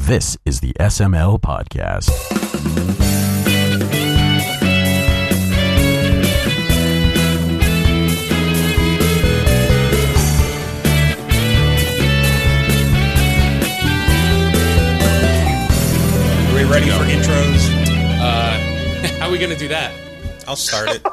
This is the SML Podcast. Are we ready for intros? How are we going to do that? I'll start it.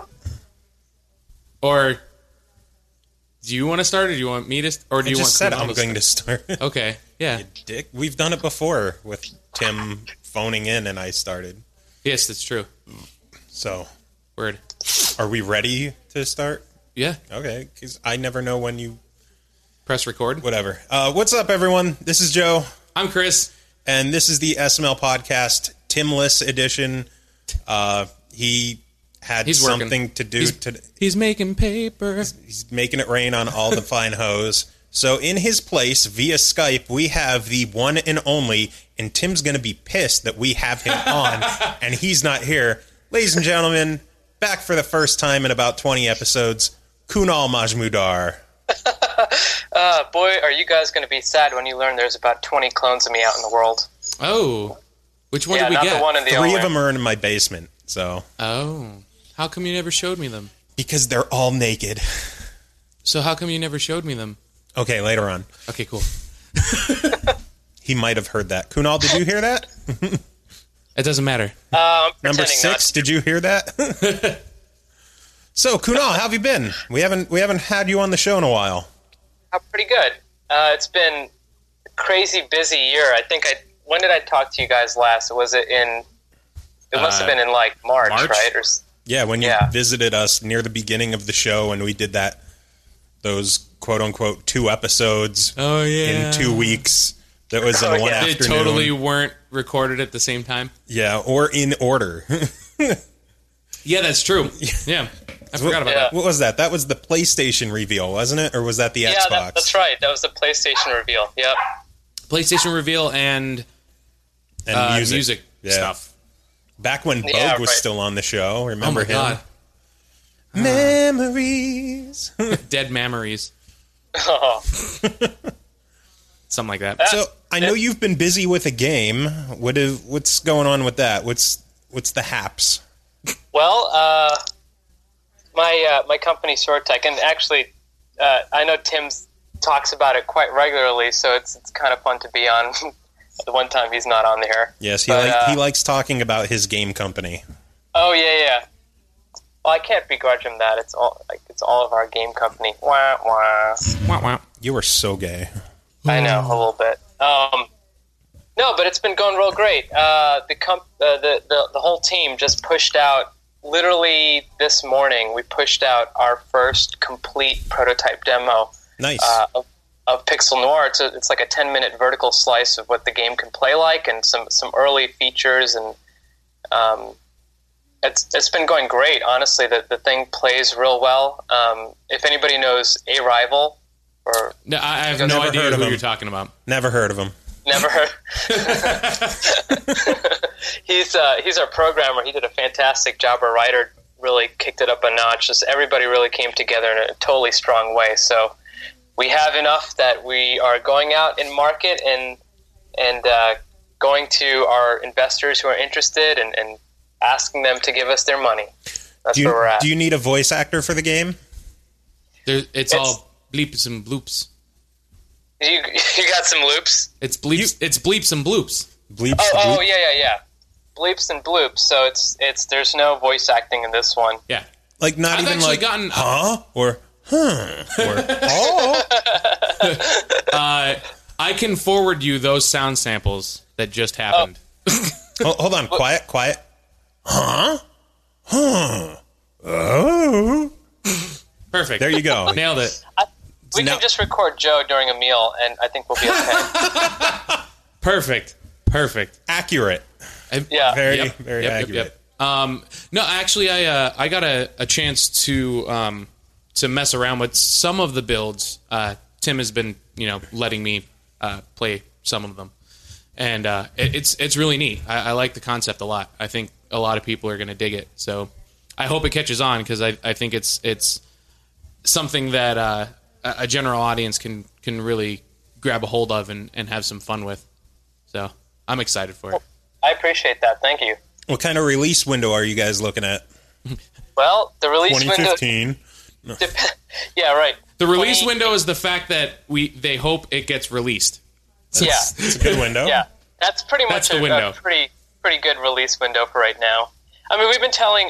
Or do you want to start, or do you want me to? Or do I you just want said I'm going to start. Okay, yeah. You dick. We've done it before with Tim phoning in and I started. Yes, that's true. So, Word. are we ready to start? Yeah. Okay, because I never know when you... Press record. Whatever. What's up, everyone? This is Joe. I'm Chris. And this is the SML Podcast, Timless edition. He had He's something working. to do today. He's making paper. He's making it rain on all the fine hoes. So in his place, via Skype, we have the one and only, and Tim's going to be pissed that we have him on, and he's not here. Ladies and gentlemen, back for the first time in about 20 episodes, Kunal Majmudar. Boy, are you guys going to be sad when you learn there's about 20 clones of me out in the world. Oh. Which one Yeah, did we not get? the one in the Three only. of them are in my basement, so... Oh. How come you never showed me them? Because they're all naked. So how come you never showed me them? Okay, later on. Okay, cool. He might have heard that. Kunal, did you hear that? It doesn't matter. I'm Number pretending 6, did you hear that? So, Kunal, how have you been? We haven't had you on the show in a while. Pretty good. It's been a crazy busy year. I think when did I talk to you guys last? It must have been in like March, March? right? Yeah, when you Yeah. visited us near the beginning of the show and we did those quote-unquote 2 episodes Oh, yeah. in 2 weeks. That was in one yeah. They afternoon. totally weren't recorded at the same time? Yeah, or in order. Yeah, that's true. Yeah. I forgot about Yeah. that. What was that? That was the PlayStation reveal, wasn't it? Or was that the Yeah, Xbox? that's right. That was the PlayStation reveal. Yep. PlayStation reveal and And music Yeah. stuff. Back when Bogue Yeah, was right. still on the show. Remember Oh my him? god. Memories. Dead memories. Oh, Something like that. So I know you've been busy with a game. What's going on with that? What's the haps? well, my company SwordTech, and actually, I know Tim talks about it quite regularly, so it's kind of fun to be on. The one time he's not on there. Yes, he likes talking about his game company. Oh yeah. Well, I can't begrudge him that. It's all of our game company. Wah wah. Wah, wah. You are so gay. I know a little bit. No, but it's been going real great. The whole team just pushed out. Literally this morning, we pushed out our first complete prototype demo Nice. of Pixel Noir. It's like a 10-minute vertical slice of what the game can play like, and some early features, and it's been going great. Honestly, the thing plays real well. If anybody knows A Rival, or No, I have I've no never idea heard of who him. you're talking about. Never heard of him. never heard. He's our programmer. He did a fantastic job. Our writer really kicked it up a notch. Just everybody really came together in a totally strong way. So we have enough that we are going out in market and going to our investors who are interested and asking them to give us their money. That's where we're at. Do you need a voice actor for the game? It's all bleeps and bloops. You got some loops? It's bleeps. It's bleeps and bloops. Bleeps. Oh bloop? yeah. Bleeps and bloops. So it's there's no voice acting in this one. Yeah. Like not I've even actually like gotten. huh or or oh. I can forward you those sound samples that just happened. Hold on, quiet. Huh? Oh. Perfect. There you go. Nailed it. We No. can just record Joe during a meal, and I think we'll be okay. Perfect. Accurate. Yeah. Very Yep. very Yep, accurate. No, actually, I got a chance to mess around with some of the builds. Tim has been letting me play some of them, and it's really neat. I like the concept a lot. I think a lot of people are going to dig it. So I hope it catches on, because I think it's something that a general audience can really grab a hold of and have some fun with. So I'm excited for it. I appreciate that. Thank you. What kind of release window are you guys looking at? Well, the release 2015. window. Yeah, right. The release window is the fact that they hope it gets released. Yeah, It's a good window. yeah. That's pretty much the window. a pretty good release window for right now. I mean, we've been telling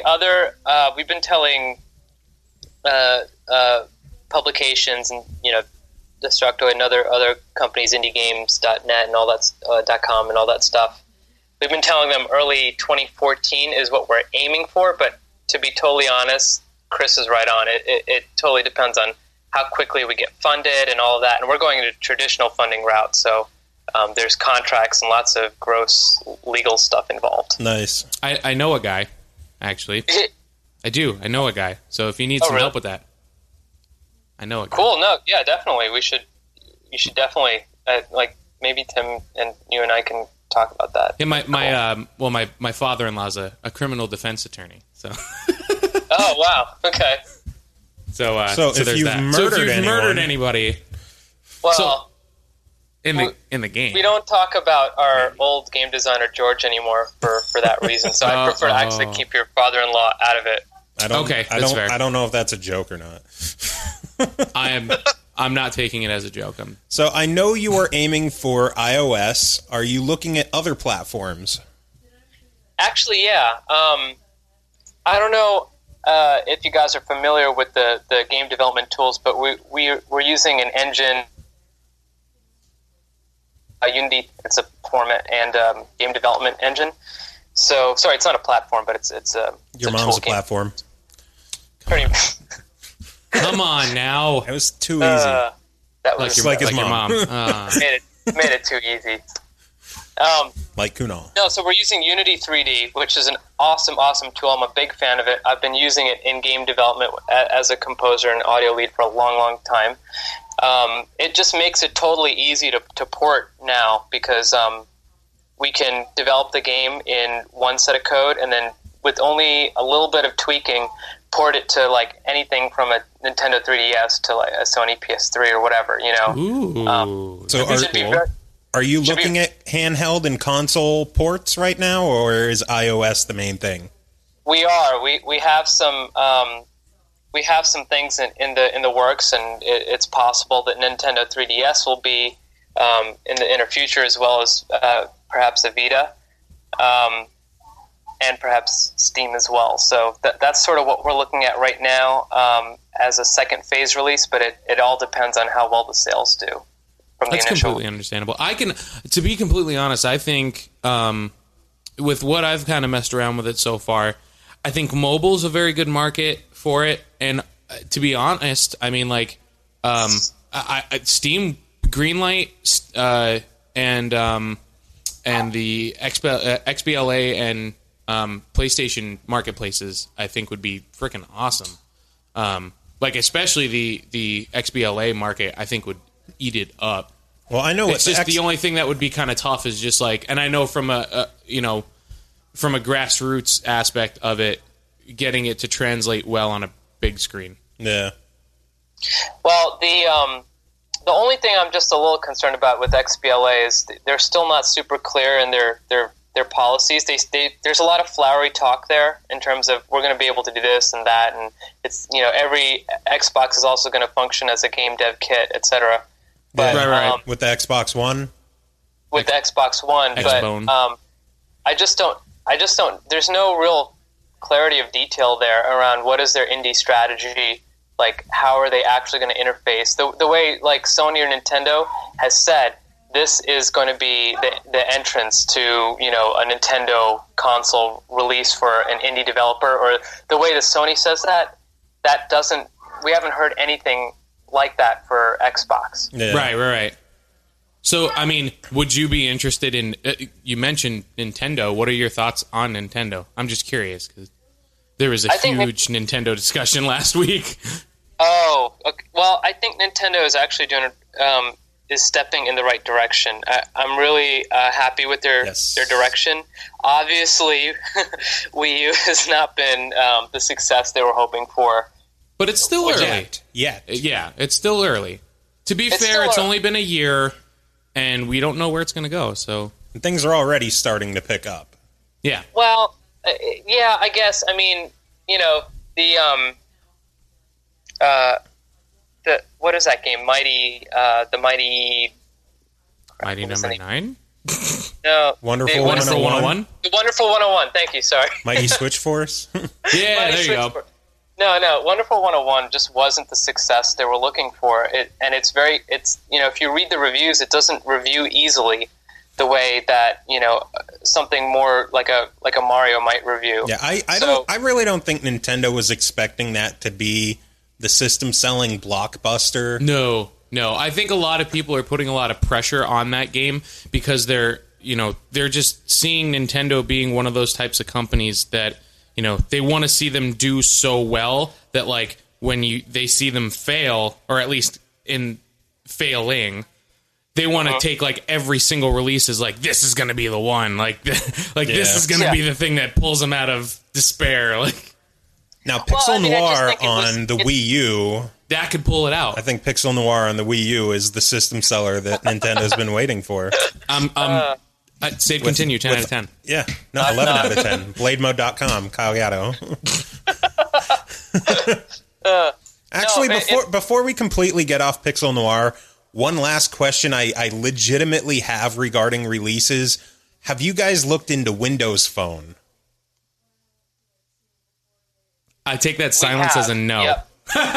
publications and Destructoid and other companies, IndieGames.net and all that .com and all that stuff. We've been telling them early 2014 is what we're aiming for, but to be totally honest, Chris is right on. It totally depends on how quickly we get funded and all of that, and we're going into traditional funding route, so there's contracts and lots of gross legal stuff involved. Nice. I know a guy, actually. I do. I know a guy. So if you need some really? help with that, I know a guy. Cool. No, yeah, definitely. You should definitely maybe Tim and you and I can talk about that. Yeah, my father-in-law's a criminal defense attorney. So. Oh wow. Okay. So if there's you've that. murdered anybody, Well, in the game, we don't talk about our old game designer George anymore for that reason. So I prefer to actually keep your father-in-law out of it. That's fair. I don't know if that's a joke or not. I'm not taking it as a joke. So I know you are aiming for iOS. Are you looking at other platforms? Actually, yeah. I don't know if you guys are familiar with the game development tools, but we're using an engine, Unity. It's a format and game development engine. So sorry, it's not a platform, but it's Your mom's a platform. Pretty. Come on now. It was too easy. That was like his your mom. made it too easy. Like Kunal. No, so we're using Unity 3D, which is an awesome tool. I'm a big fan of it. I've been using it in game development as a composer and audio lead for a long time. It just makes it totally easy to port now because we can develop the game in one set of code and then with only a little bit of tweaking, port it to like anything from a Nintendo 3DS to like a Sony PS3 or whatever, Ooh. So are you looking at handheld and console ports right now, or is iOS the main thing? We are. We have some things in the works, and it's possible that Nintendo 3DS will be in the inner future, as well as perhaps a Vita, and perhaps Steam as well. So that's sort of what we're looking at right now as a second phase release, but it all depends on how well the sales do. That's completely understandable. To be completely honest, I think with what I've kind of messed around with it so far, I think mobile's a very good market for it. And to be honest, I mean, like, Steam Greenlight and the XBLA and PlayStation marketplaces, I think would be freaking awesome. Like especially the XBLA market, I think would eat it up. Well, I know it's just the only thing that would be kind of tough is just like, and I know from a grassroots aspect of it, getting it to translate well on a big screen. Yeah. Well, the only thing I'm just a little concerned about with XBLA is they're still not super clear in their policies. There's a lot of flowery talk there in terms of we're going to be able to do this and that, and it's every Xbox is also going to function as a game dev kit, etc. But, right. With the Xbox One? With the Xbox One. X-Bone. But I just don't, there's no real clarity of detail there around what is their indie strategy, like how are they actually going to interface. The way like Sony or Nintendo has said, this is going to be the entrance to, a Nintendo console release for an indie developer, or the way that Sony says that we haven't heard anything like that for Xbox. Yeah. Right. So, I mean, would you be interested in? You mentioned Nintendo. What are your thoughts on Nintendo? I'm just curious because there was a huge Nintendo discussion last week. Oh, okay. Well, I think Nintendo is actually is stepping in the right direction. I'm really happy with their direction. Obviously, Wii U has not been the success they were hoping for. But it's still early. Yeah, it's still early. To be fair, it's only been a year, and we don't know where it's going to go. So And things are already starting to pick up. Yeah. Well, yeah, I guess. I mean, you know, the what is that game? Mighty Number 9? No, Wonderful the 101? The Wonderful 101. Thank you. Sorry. Mighty Switch Force. Yeah, there you go. No, Wonderful 101 just wasn't the success they were looking for. And it's if you read the reviews, it doesn't review easily the way that, something more like a Mario might review. Yeah, I really don't think Nintendo was expecting that to be the system selling blockbuster. No. I think a lot of people are putting a lot of pressure on that game because they're just seeing Nintendo being one of those types of companies that, they want to see them do so well that, like, when they see them fail, or at least in failing, they want to take, like, every single release as, like, this is going to be the one. This is going to be the thing that pulls them out of despair. Like, now, Pixel Noir on the Wii U... That could pull it out. I think Pixel Noir on the Wii U is the system seller that Nintendo's been waiting for. Save continue, 10 out of 10. Yeah, no, 11 out of 10. BladeMode.com, Kyle Gatto. Actually, before we completely get off Pixel Noir, one last question I legitimately have regarding releases. Have you guys looked into Windows Phone? I take that silence as a no. Yep.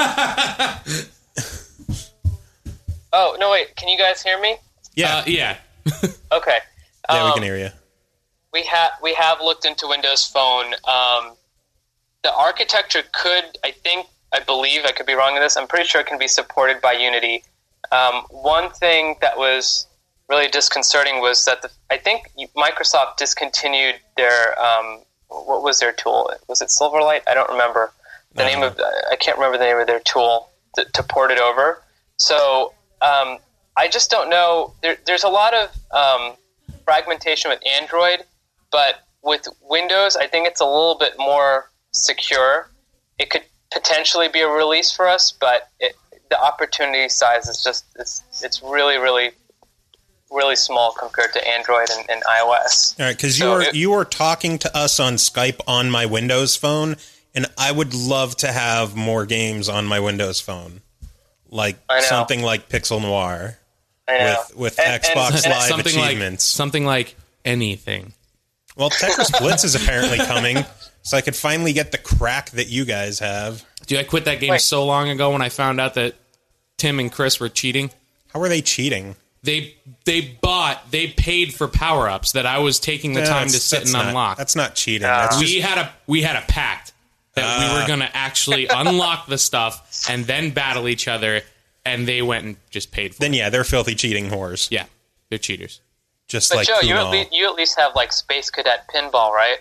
Oh, no, wait. Can you guys hear me? Yeah. Yeah. Okay. Yeah, we can hear you. We have looked into Windows Phone. The architecture I believe, I could be wrong in this, I'm pretty sure it can be supported by Unity. One thing that was really disconcerting was that I think Microsoft discontinued their, what was their tool? Was it Silverlight? I don't remember. I can't remember the name of their tool to port it over. So I just don't know. There's a lot of fragmentation with Android, but with Windows, I think it's a little bit more secure. It could potentially be a release for us, but the opportunity size is just it's really, really, really small compared to Android and iOS. All right, because you were talking to us on Skype on my Windows Phone. And I would love to have more games on my Windows Phone, like something like Pixel Noir, with Xbox Live achievements, something like anything. Well, Tetris Blitz is apparently coming, so I could finally get the crack that you guys have. Dude, I quit that game so long ago when I found out that Tim and Chris were cheating. How were they cheating? They paid for power-ups that I was taking the time to sit and unlock. That's not cheating. We had a pact that we were going to actually unlock the stuff and then battle each other, and they went and just paid for it. Then, yeah, they're filthy cheating whores. Yeah, they're cheaters. Just but like Joe, Kunal. you at least have, like, Space Cadet Pinball, right?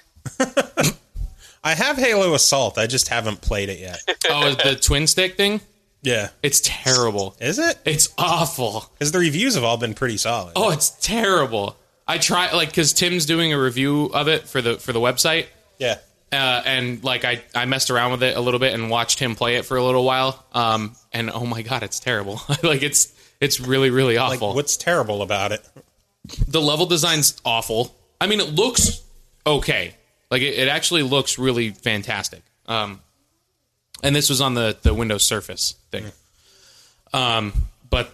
I have Halo Assault. I just haven't played it yet. Oh, the twin stick thing? Yeah. It's terrible. Is it? It's awful. Because the reviews have all been pretty solid. Oh, it's terrible. I try, like, because Tim's doing a review of it for the website. Yeah. And like I messed around with it a little bit and watched him play it for a little while. And oh my god, it's terrible. Like it's really, really awful. Like, what's terrible about it? The level design's awful. I mean, it looks okay. Like it actually looks really fantastic. And this was on the Windows Surface thing. But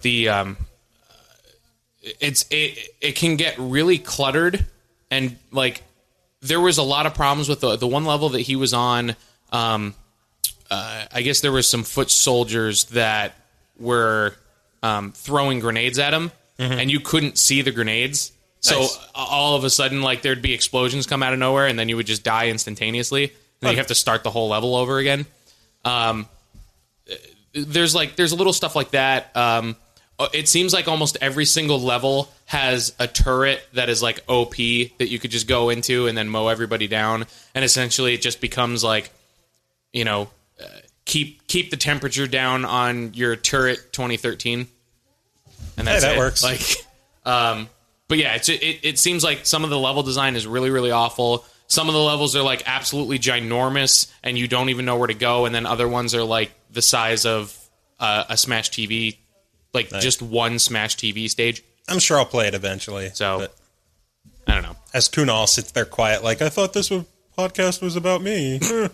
it can get really cluttered, and like there was a lot of problems with the one level that he was on. I guess there were some foot soldiers that were throwing grenades at him, and you couldn't see the grenades. So all of a sudden, like there'd be explosions come out of nowhere, and then you would just die instantaneously. And then you have to start the whole level over again. There's a little stuff like that. It seems like almost every single level has a turret that is like OP that you could just go into and then mow everybody down. And essentially it just becomes like, keep the temperature down on your turret 2013. And that's that it. Works. Like, but yeah, it seems like some of the level design is really, really awful. Some of the levels are like absolutely ginormous and you don't even know where to go. And then other ones are like the size of a Smash TV, like just one Smash TV stage. I'm sure I'll play it eventually. So, I don't know. As Kunal sits there quiet, like, I thought this podcast was about me. Sorry.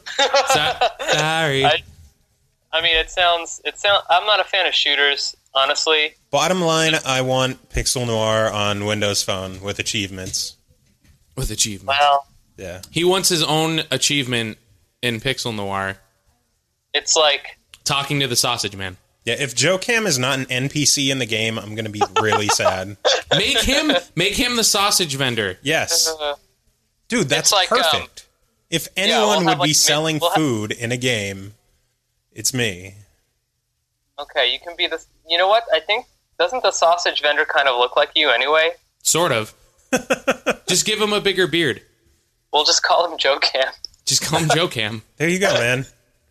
I mean, it sounds. I'm not a fan of shooters, honestly. Bottom line, I want Pixel Noir on Windows Phone with achievements. With achievements. Well, Yeah. He wants his own achievement in Pixel Noir. it's like, Talking to the sausage man. Yeah, if Joe Cam is not an NPC in the game, I'm going to be really sad. Make him the sausage vendor. Yes. Dude, that's It's like, perfect. If we'll anyone have, would be like, selling we'll have- food in a game, it's me. okay, you can be the. You know what? I think doesn't the sausage vendor kind of look like you anyway? Sort of. Just give him a bigger beard. We'll just call him Joe Cam. Just call him Joe Cam. There you go, man.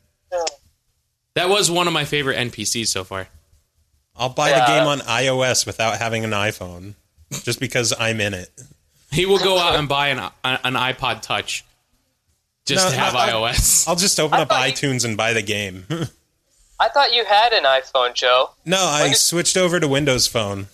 That was one of my favorite NPCs so far. I'll buy the game on iOS without having an iPhone, just because I'm in it. He will go out and buy an iPod Touch just No, to have iOS. I'll just open up thought you- iTunes and buy the game. I thought you had an iPhone, Joe. No, I switched over to Windows Phone.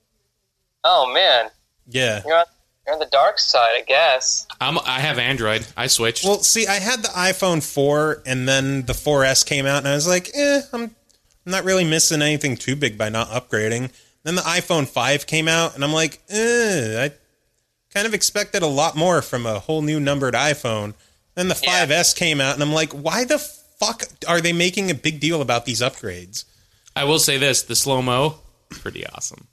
Oh man, Yeah. you're on the dark side, I guess. I have Android. I switched. Well, see, I had the iPhone 4, and then the 4S came out, and I was like, I'm not really missing anything too big by not upgrading. Then the iPhone 5 came out, and I'm like, I kind of expected a lot more from a whole new numbered iPhone. Then the 5S came out, and I'm like, why the fuck are they making a big deal about these upgrades? I will say this: the slow-mo, pretty awesome.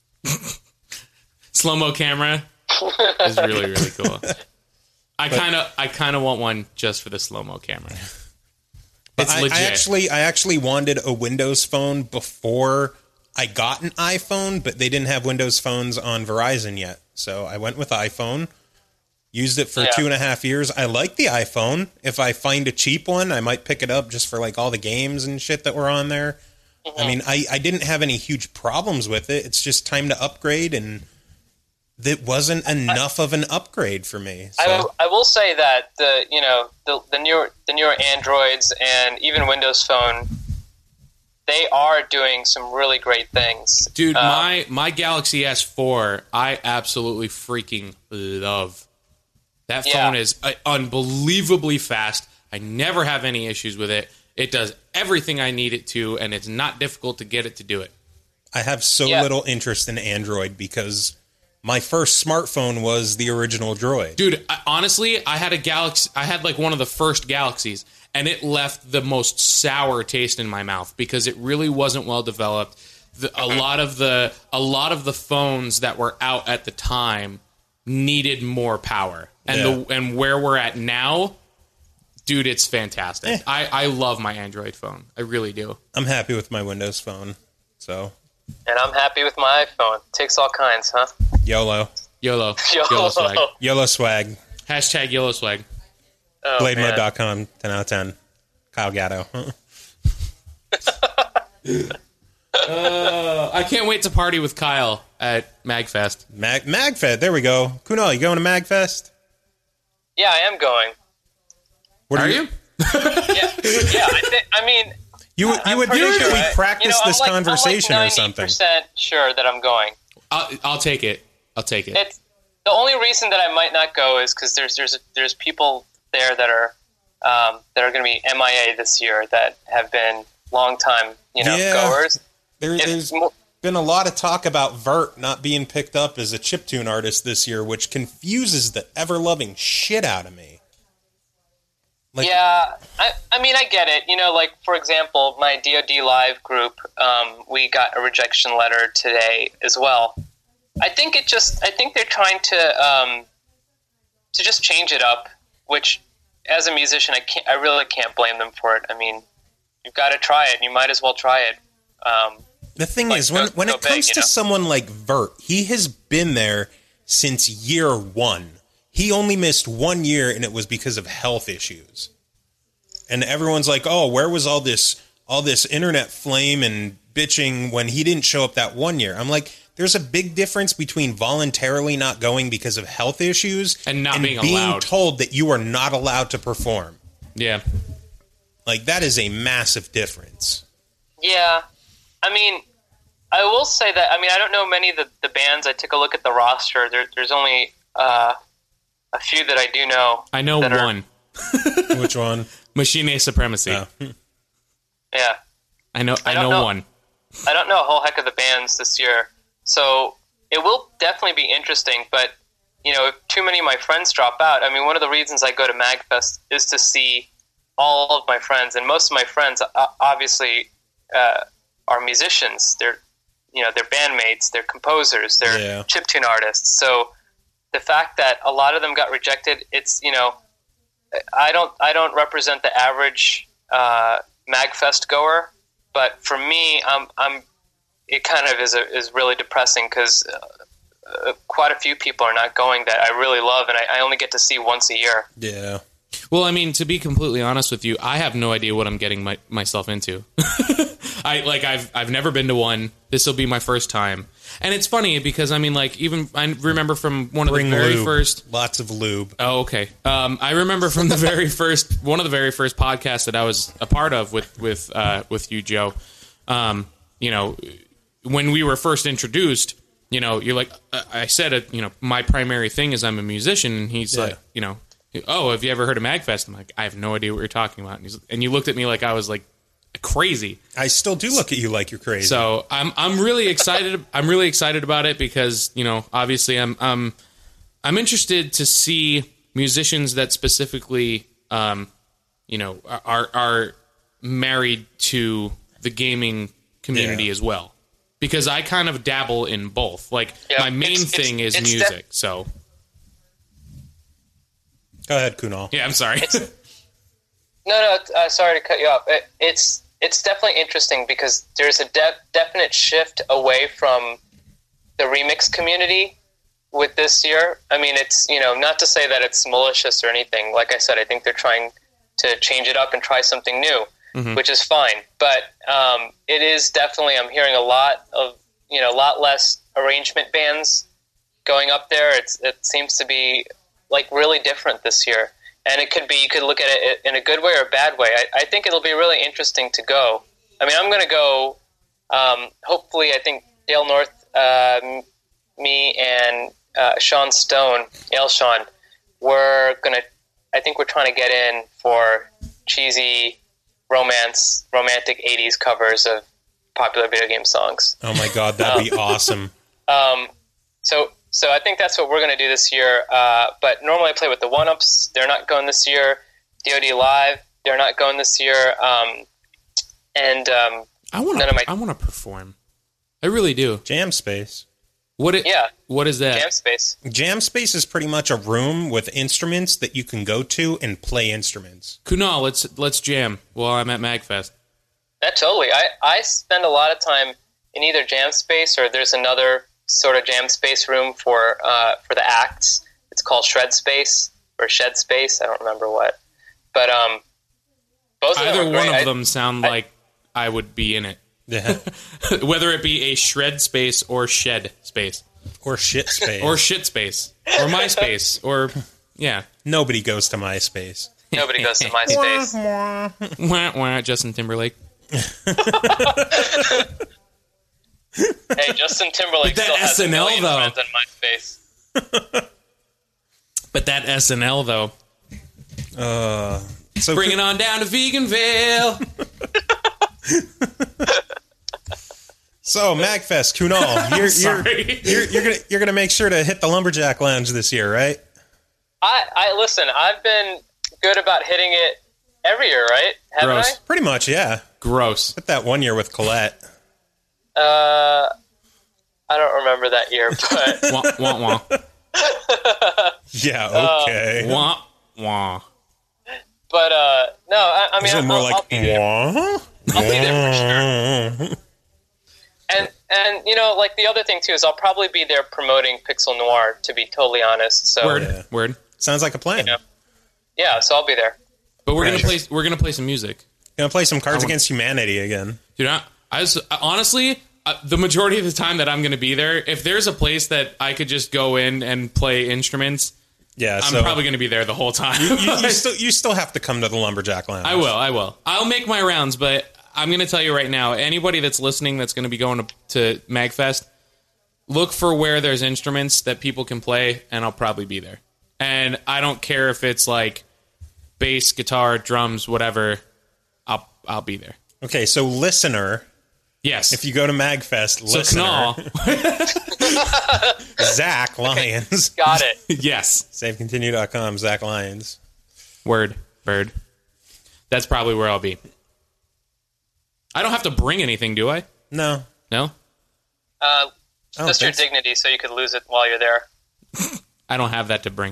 Slow-mo camera is really, really cool. I kind of want one just for the slow-mo camera. It's I legit. actually wanted a Windows phone before I got an iPhone, but they didn't have Windows phones on Verizon yet. So I went with iPhone, used it for 2.5 years. I like the iPhone. If I find a cheap one, I might pick it up just for like all the games and shit that were on there. I mean, I didn't have any huge problems with it. It's just time to upgrade, and that wasn't enough of an upgrade for me. So. I will say that the newer Androids and even Windows Phone, they are doing some really great things. Dude, my Galaxy S4, I absolutely freaking love. That phone is unbelievably fast. I never have any issues with it. It does everything I need it to, and it's not difficult to get it to do it. I have so little interest in Android because my first smartphone was the original Droid. Dude, honestly, I had a Galaxy. I had like one of the first Galaxies, and it left the most sour taste in my mouth because it really wasn't well developed. A lot of the phones that were out at the time needed more power, and where we're at now, dude, it's fantastic. I love my Android phone. I really do. I'm happy with my Windows phone. So And I'm happy with my iPhone. Takes all kinds, huh? YOLO. YOLO. YOLO. Swag. YOLO swag. Hashtag YOLO swag. Oh, man. BladeMode.com, 10 out of 10. Kyle Gatto. I can't wait to party with Kyle at MagFest. MagFest, there we go. Kunal, you going to MagFest? Yeah, I am going. What Are you? Yeah. I mean, You would I'm think pretty that sure, we practice this conversation I'm like or something. 90% sure that I'm going. I'll take it. I'll take it. It's the only reason that I might not go is because there's people there that are going to be MIA this year that have been long time goers. There's been a lot of talk about Vert not being picked up as a chiptune artist this year, which confuses the ever-loving shit out of me. Like, Yeah, I mean, I get it. Like, for example, my DoD Live group, we got a rejection letter today as well. I think they're trying to just change it up, which, as a musician, I really can't blame them for it. I mean, you've got to try it. You might as well try it. the thing is, when it comes to someone like Vert, he has been there since year one. He only missed 1 year, and it was because of health issues. And everyone's like, "Oh, where was all this internet flame and bitching when he didn't show up that 1 year?" I'm like, there's a big difference between voluntarily not going because of health issues And not being allowed. told that you are not allowed to perform. Yeah. Like, that is a massive difference. Yeah, I mean, I will say that. I mean, I don't know many of the bands. I took a look at the roster. There's only a few that I do know. I know that one. Which one? Machine Supremacy. Oh. Yeah. I know one. I don't know a whole heck of the bands this year, so it will definitely be interesting. But if too many of my friends drop out, I mean, one of the reasons I go to MagFest is to see all of my friends, and most of my friends obviously are musicians. They're bandmates, they're composers, they're chiptune artists. So the fact that a lot of them got rejected, it's I don't represent the average MagFest goer. But for me, it kind of is really depressing because quite a few people are not going that I really love, and I only get to see once a year. Yeah. Well, I mean, to be completely honest with you, I have no idea what I'm getting myself into. I've never been to one. This will be my first time, and it's funny because I mean, even I remember from one of the very first, lots of lube. Oh, okay. I remember from the very first one of the very first podcasts that I was a part of with you, Joe. When we were first introduced, you're like, I said, my primary thing is I'm a musician, and he's like, oh, have you ever heard of MagFest? I'm like, I have no idea what you're talking about. And you looked at me like I was like crazy. I still do look at you like you're crazy. So I'm really excited. I'm really excited about it because obviously I'm interested to see musicians that specifically are married to the gaming community as well, because I kind of dabble in both. Like my main thing is music. So go ahead, Kunal. Yeah, I'm sorry. Sorry to cut you off. It's definitely interesting because there's a definite shift away from the remix community with this year. I mean, it's not to say that it's malicious or anything. Like I said, I think they're trying to change it up and try something new, which is fine. But it is definitely, I'm hearing a lot less arrangement bands going up there. It seems to be like really different this year. And it could be, you could look at it in a good way or a bad way. I think it'll be really interesting to go. I mean, I'm going to go, hopefully, I think Dale North, me, and Sean Stone, Sean, I think we're trying to get in for cheesy romantic 80s covers of popular video game songs. Oh my God, that'd be awesome. So I think that's what we're going to do this year. But normally I play with the One-Ups. They're not going this year. DoD Live, they're not going this year. I want to perform. I really do. Jam Space. What is that? Jam Space. Jam Space is pretty much a room with instruments that you can go to and play instruments. Kunal, let's jam while I'm at MagFest. Totally. I spend a lot of time in either Jam Space or there's another sort of Jam Space room for the acts. It's called Shred Space or Shed Space. I don't remember what. But both of either them one of them sound like I would be in it. Yeah. Whether it be a shred space or shed space. Or shit space. Or shit space. Or MySpace. Or, yeah. Nobody goes to MySpace. Nobody goes to MySpace. Wah, wah, Justin Timberlake. Hey, Justin Timberlake But that still has SNL, a million though. friends on MySpace. But that SNL, though. So Bring it on down to Veganville. So MagFest, Kunal, you're gonna make sure to hit the Lumberjack Lounge this year, right? I listen. I've been good about hitting it every year, right? Haven't Gross. Pretty much, yeah. Gross. Hit that 1 year with Colette. I don't remember that year, but Wah, wah, wah. Yeah, okay. Wah, wah. but no. I mean, Is it more I'll like be there. wah? I'll be there for sure. And like the other thing too is I'll probably be there promoting Pixel Noir, to be totally honest. So Word. Sounds like a plan. yeah, so I'll be there. But we're gonna play some music. Gonna play some Cards Against Humanity again. Dude, honestly, the majority of the time that I'm gonna be there, if there's a place that I could just go in and play instruments, Yeah, I'm probably gonna be there the whole time. you still have to come to the Lumberjack Lounge. I will. I'll make my rounds, but I'm going to tell you right now, anybody that's listening that's going to be going to MagFest, look for where there's instruments that people can play, and I'll probably be there. And I don't care if it's like bass, guitar, drums, whatever. I'll be there. Okay, so listener, Yes. if you go to MagFest, so listener, Knall, Zach Lyons, Got it. yes. SaveContinue.com, Zach Lyons. Word, bird. That's probably where I'll be. I don't have to bring anything, do I? No. No? Just your dignity, so you could lose it while you're there. I don't have that to bring.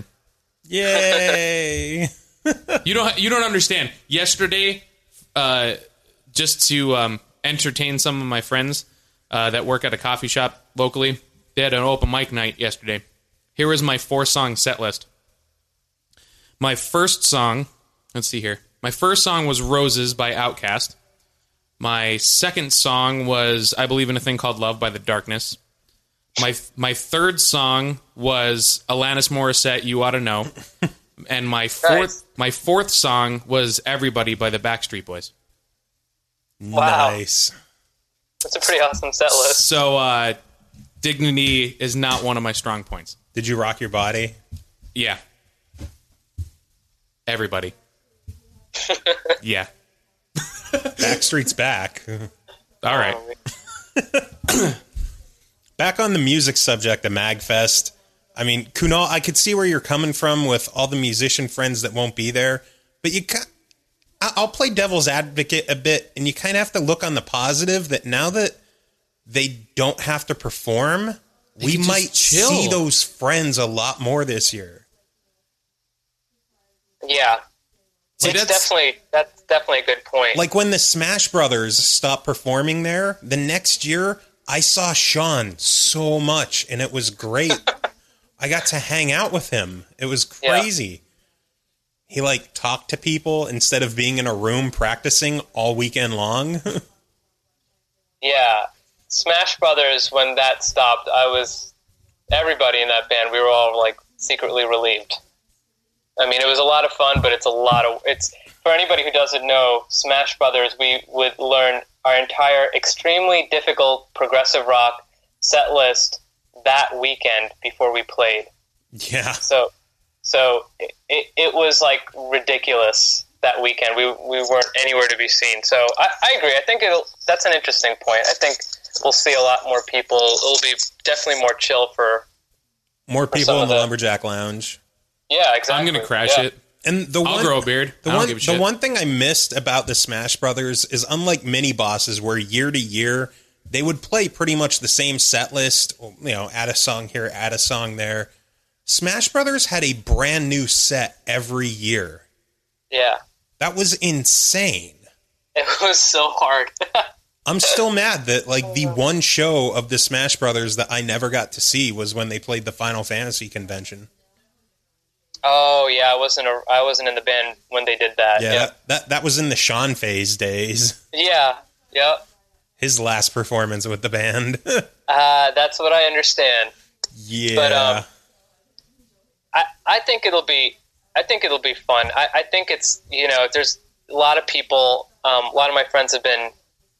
Yay. You don't understand. Yesterday, just to entertain some of my friends that work at a coffee shop locally, they had an open mic night yesterday. Here was my 4-song set list. My first song, let's see here. My first song was Roses by Outkast. My second song was I Believe in a Thing Called Love by The Darkness. My third song was Alanis Morissette, You Oughta Know. And my fourth song was Everybody by the Backstreet Boys. Wow. Nice. That's a pretty awesome set list. So, dignity is not one of my strong points. Did you rock your body? Yeah. Everybody. Yeah. Backstreet's back. All right. Back on the music subject of MagFest. I mean, Kunal, I could see where you're coming from with all the musician friends that won't be there, but I'll play devil's advocate a bit, and you kind of have to look on the positive that now that they don't have to perform, we might see those friends a lot more this year. Yeah. See, that's definitely a good point. Like when the Smash Brothers stopped performing there, the next year I saw Sean so much, and it was great. I got to hang out with him. It was crazy. Yeah. He talked to people instead of being in a room practicing all weekend long. Yeah. Smash Brothers, when that stopped, everybody in that band, we were all secretly relieved. I mean, it was a lot of fun, but it's for anybody who doesn't know, Smash Brothers, we would learn our entire extremely difficult progressive rock set list that weekend before we played. Yeah. So it was ridiculous that weekend. We weren't anywhere to be seen. So I agree. I think that's an interesting point. I think we'll see a lot more people. It'll be definitely more chill for more people in the Lumberjack Lounge. Yeah, exactly. I'm going to crash it. And I'll grow a beard. I don't give a shit. The one thing I missed about the Smash Brothers is, unlike mini bosses, where year to year they would play pretty much the same set list. Add a song here, add a song there. Smash Brothers had a brand new set every year. Yeah, that was insane. It was so hard. I'm still mad that the one show of the Smash Brothers that I never got to see was when they played the Final Fantasy convention. Oh yeah, I wasn't in the band when they did that. Yeah, that was in the Sean Phase days. Yeah, yep. His last performance with the band. That's what I understand. Yeah, but I think it'll be fun. I think it's there's a lot of people. A lot of my friends have been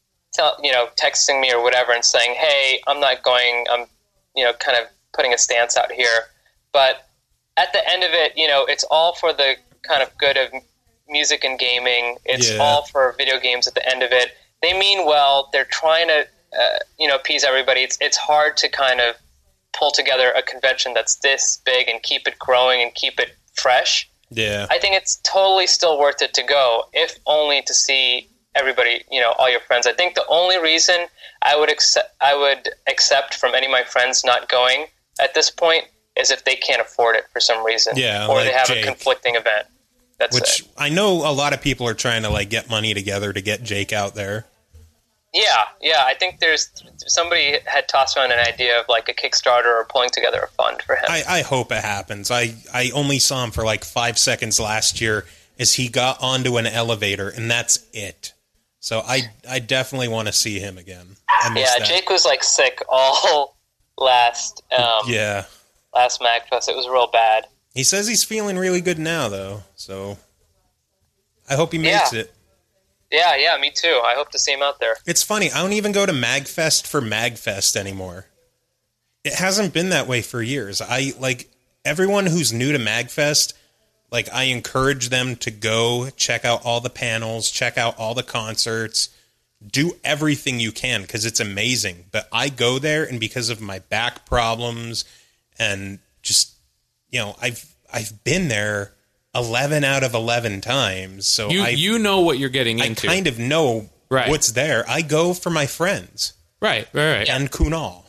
texting me or whatever and saying, "Hey, I'm not going. I'm kind of putting a stance out here," but at the end of it, it's all for the kind of good of music and gaming. It's all for video games at the end of it. They mean well. They're trying to, appease everybody. It's hard to kind of pull together a convention that's this big and keep it growing and keep it fresh. Yeah. I think it's totally still worth it to go, if only to see everybody, all your friends. I think the only reason I would accept from any of my friends not going at this point is if they can't afford it for some reason, or they have Jake. A conflicting event. Which I know a lot of people are trying to get money together to get Jake out there. Yeah. I think somebody had tossed around an idea of a Kickstarter or pulling together a fund for him. I hope it happens. I only saw him for 5 seconds last year as he got onto an elevator, and that's it. So I definitely want to see him again. Yeah, Jake was sick all last. Last MagFest, it was real bad. He says he's feeling really good now, though. So I hope he makes it. Yeah, me too. I hope to see him out there. It's funny. I don't even go to MagFest for MagFest anymore. It hasn't been that way for years. I like everyone who's new to MagFest. Like, I encourage them to go check out all the panels, check out all the concerts, do everything you can because it's amazing. But I go there, and because of my back problems and just, I've been there 11 out of 11 times. So you know what you're getting into. I kind of know what's there. I go for my friends. Right. And Kunal.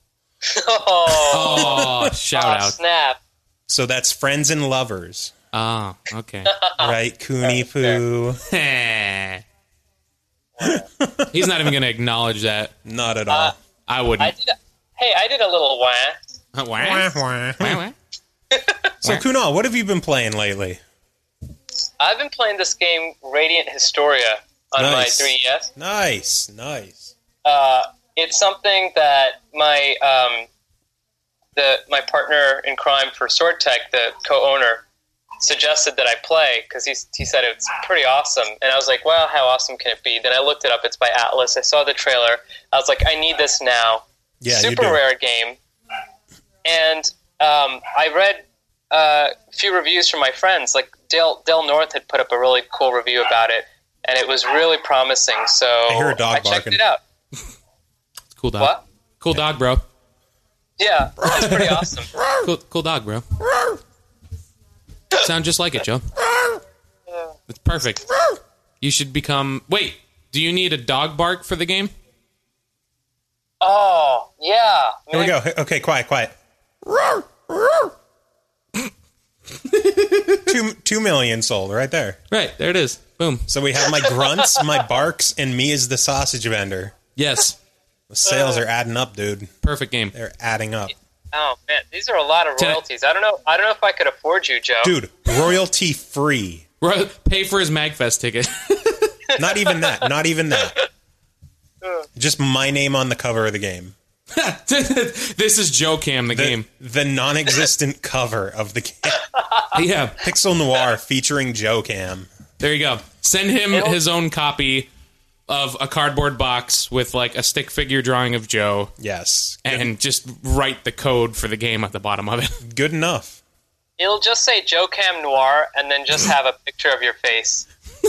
Oh, shout out. Snap. So that's friends and lovers. Oh, okay. Right, Cooney Poo. He's not even going to acknowledge that. Not at all. I wouldn't. I did a little wah. Wah. So, Kunal, what have you been playing lately? I've been playing this game, Radiant Historia, on my 3DS. Nice. It's something that my partner in crime for Sword Tech, the co-owner, suggested that I play because he said it's pretty awesome. And I was like, well, how awesome can it be? Then I looked it up. It's by Atlas. I saw the trailer. I was like, I need this now. Yeah, super rare game. And I read a few reviews from my friends. Like Dale North had put up a really cool review about it, and it was really promising. So I hear a dog checked barking. it out. Cool dog. What? Cool dog, bro. Yeah, it's pretty awesome. Cool dog, bro. Sound just like it, Joe. It's perfect. You should become... Wait, do you need a dog bark for the game? Oh, yeah. Here we go. Okay, quiet. 2 million sold right there. Right, there it is. Boom. So we have my grunts, my barks, and me as the sausage vendor. Yes. The sales are adding up, dude. Perfect game. They're adding up. Oh, man, these are a lot of royalties. I don't know if I could afford you, Joe. Dude, royalty free. Pay for his MagFest ticket. Not even that. Just my name on the cover of the game. This is Joe Cam, the game. The non-existent cover of the game. Yeah. Pixel Noir featuring Joe Cam. There you go. Send him his own copy of a cardboard box with like a stick figure drawing of Joe. Yes. And just write the code for the game at the bottom of it. Good enough. It'll just say Joe Cam Noir and then just have a picture of your face.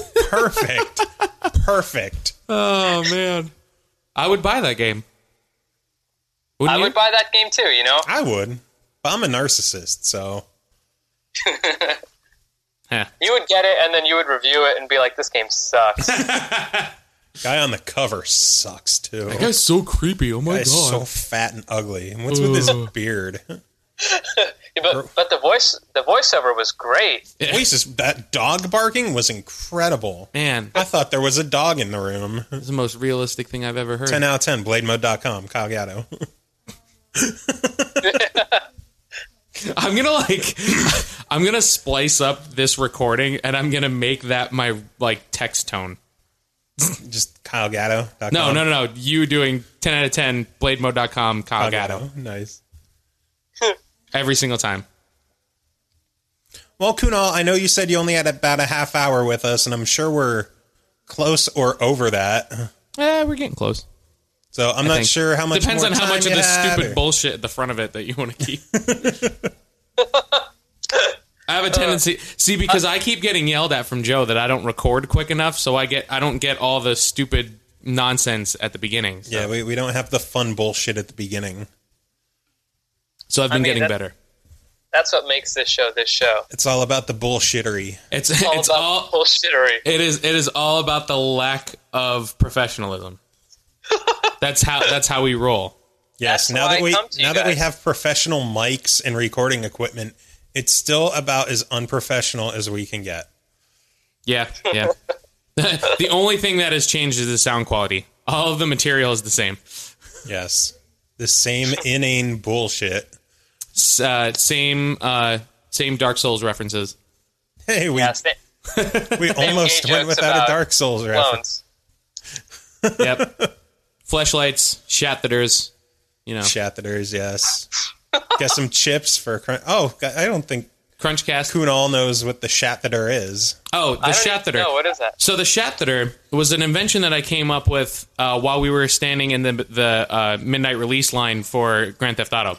Perfect. Oh, man. I would buy that game. Wouldn't you? Would buy that game too, you know? I would. But I'm a narcissist, so... You would get it, and then you would review it and be like, this game sucks. Guy on the cover sucks, too. That guy's so creepy. Oh, my God. Guy's so fat and ugly. And what's with his beard? But the voiceover was great. That dog barking was incredible. Man. I thought there was a dog in the room. This is the most realistic thing I've ever heard. 10 out of 10, blademode.com, Kyle Gatto. I'm gonna splice up this recording and I'm gonna make that my like text tone. Just KyleGatto.com. No. You doing 10 out of 10 blademode.com Kyle Gatto. Nice. Every single time. Well, Kunal, I know you said you only had about a half hour with us, and I'm sure we're close or over that. We're getting close. So I'm not sure how much depends more on how time much of you the had, stupid bullshit at the front of it that you want to keep. I have a tendency, because I keep getting yelled at from Joe that I don't record quick enough, so I don't get all the stupid nonsense at the beginning. So. Yeah, we don't have the fun bullshit at the beginning. So I've been getting better. That's what makes this show. It's all about the bullshittery. It's all bullshittery. It is all about the lack of professionalism. That's how we roll. Yes, now that we have professional mics and recording equipment, it's still about as unprofessional as we can get. Yeah. The only thing that has changed is the sound quality. All of the material is the same. Yes. The same inane bullshit. Same Dark Souls references. Hey, we almost went without a Dark Souls reference. Yep. Fleshlights, Shathaters, Shathaters, yes. Get some chips for... I don't think... Crunchcast. Kunal knows what the Shatterer is. Oh, the I don't Shatterer. even know. What is that? So the Shatterer was an invention that I came up with while we were standing in the midnight release line for Grand Theft Auto.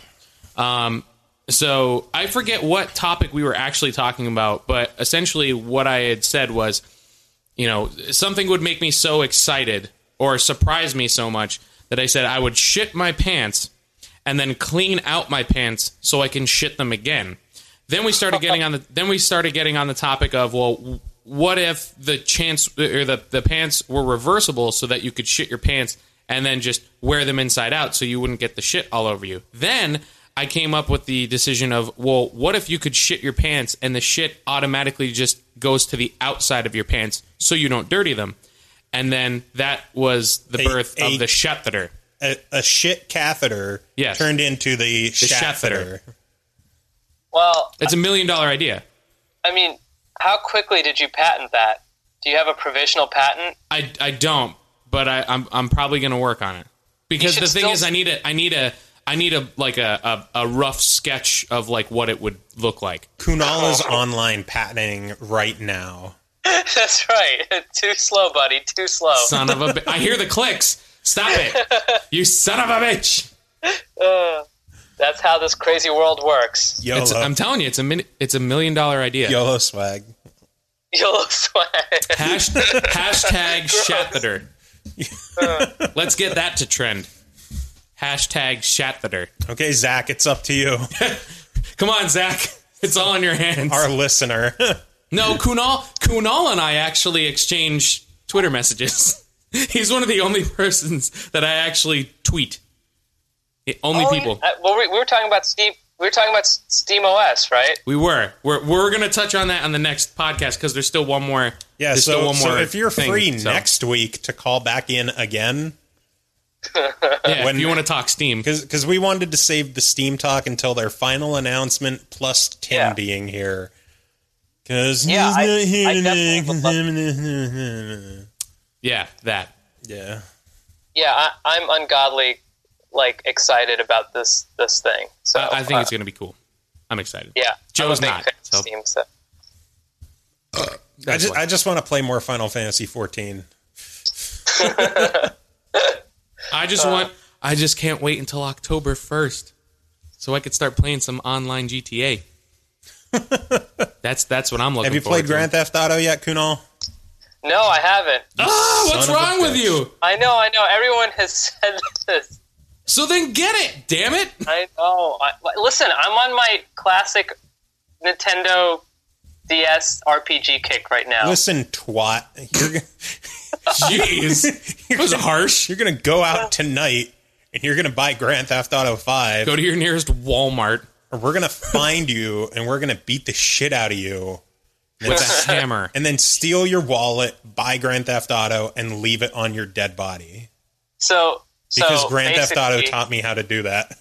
So I forget what topic we were actually talking about, but essentially what I had said was, something would make me so excited or surprise me so much that I said I would shit my pants and then clean out my pants so I can shit them again. Then we started getting on the topic of, well, what if the pants were reversible so that you could shit your pants and then just wear them inside out so you wouldn't get the shit all over you. Then I came up with the decision of, well, what if you could shit your pants and the shit automatically just goes to the outside of your pants so you don't dirty them? And then that was the birth of the Shatterer. A shit catheter turned into the Shatterer. Well, it's $1 million idea. I mean, how quickly did you patent that? Do you have a provisional patent? I don't, but I'm probably going to work on it because the thing is, I need a rough sketch of like what it would look like. Kunal is online patenting right now. That's right. Too slow, buddy. Too slow. Son of a bitch. I hear the clicks. Stop it. You son of a bitch. That's how this crazy world works. YOLO. I'm telling you, it's $1 million idea. YOLO swag. YOLO swag. Hashtag Shatterer. Let's get that to trend. Hashtag Shatterer. Okay, Zach, it's up to you. Come on, Zach. It's all in your hands. Our listener. No, Kunal and I actually exchange Twitter messages. He's one of the only persons that I actually tweet. Only people. Well, we were talking about Steam. We were talking about Steam OS, right? We were. We're going to touch on that on the next podcast because there's still one more. Yeah. So if you're free next week to call back in again. If you want to talk Steam, because we wanted to save the Steam talk until their final announcement, plus Tim being here. Because he's not here today. Yeah, that. Yeah. Yeah, I'm ungodly, excited about this thing. So I think it's going to be cool. I'm excited. Yeah, Joe's not. So. Steam, so. I just want to play more Final Fantasy 14. I just can't wait until October 1st so I could start playing some online GTA. That's what I'm looking for. Have you played Grand Theft Auto yet, Kunal? No, I haven't. What's wrong with you? I know. Everyone has said this. So then get it, damn it. I know. Listen, I'm on my classic Nintendo DS RPG kick right now. Listen, twat. Jeez. That was harsh. You're going to go out tonight and you're going to buy Grand Theft Auto 5. Go to your nearest Walmart. Or we're going to find you and we're going to beat the shit out of you. With a hammer. And then steal your wallet, buy Grand Theft Auto, and leave it on your dead body. Because Grand Theft Auto taught me how to do that.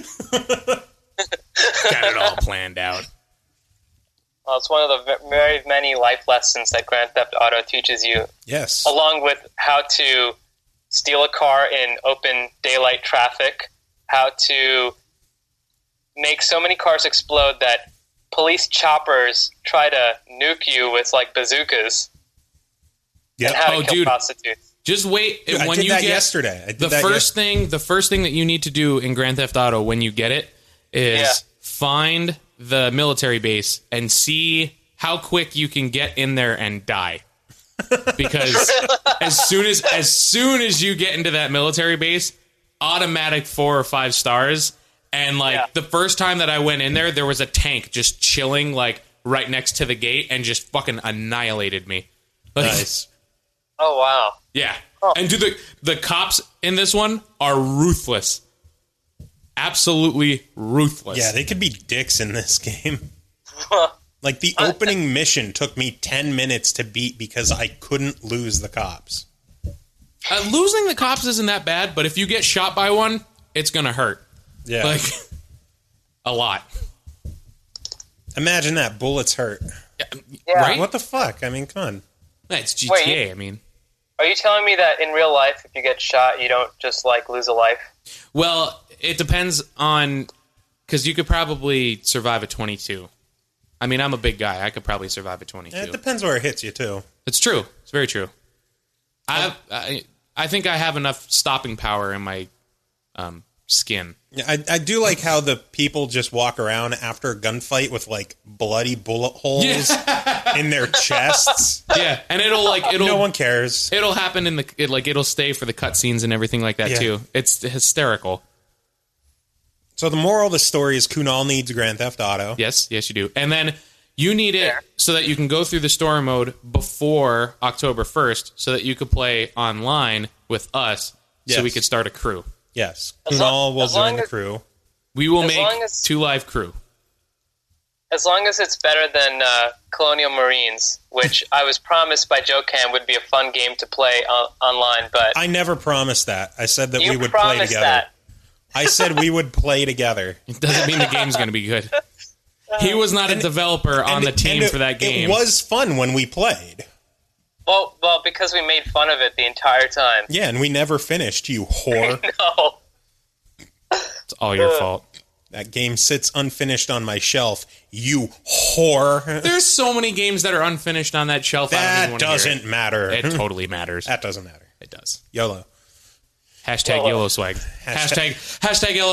Got it all planned out. Well, it's one of the very many life lessons that Grand Theft Auto teaches you. Yes. Along with how to steal a car in open daylight traffic, how to make so many cars explode that police choppers try to nuke you with bazookas. Yep. And how to kill prostitutes. Just wait. Dude, when I did you that get yesterday. The first thing that you need to do in Grand Theft Auto when you get it is find the military base and see how quick you can get in there and die. Because as soon as you get into that military base, automatic 4 or 5 stars. And the first time that I went in there was a tank just chilling right next to the gate and just fucking annihilated me. Nice. Oh wow. Yeah. Oh. And the cops in this one are ruthless. Absolutely ruthless. Yeah, they could be dicks in this game. The opening mission took me 10 minutes to beat because I couldn't lose the cops. Losing the cops isn't that bad, but if you get shot by one, it's going to hurt. Yeah. A lot. Imagine that. Bullets hurt. Yeah. Right? What the fuck? I mean, come on. It's GTA, Are you telling me that in real life, if you get shot, you don't just, lose a life? Well, it depends on... Because you could probably survive a 22. I mean, I'm a big guy. I could probably survive at 22. It depends where it hits you, too. It's true. It's very true. I think I have enough stopping power in my skin. Yeah, I do like how the people just walk around after a gunfight with, like, bloody bullet holes in their chests. Yeah, and it'll No one cares. It'll happen it'll stay for the cutscenes and everything like that, too. It's hysterical. So the moral of the story is Kunal needs Grand Theft Auto. Yes, you do. And then you need it so that you can go through the story mode before October 1st so that you could play online with us so we could start a crew. Yes. Kunal will join the crew. We will make 2 live crew. As long as it's better than Colonial Marines, which I was promised by Joe Cam would be a fun game to play online, but... I never promised that. I said that we would play together. That. I said we would play together. It doesn't mean the game's going to be good. He was not a developer on the team for that game. It was fun when we played. Well, because we made fun of it the entire time. Yeah, and we never finished, you whore. No. It's all your fault. That game sits unfinished on my shelf, you whore. There's so many games that are unfinished on that shelf. That doesn't matter. It totally matters. That doesn't matter. It does. YOLO. Hashtag YOLO swag. Hashtag YOLO,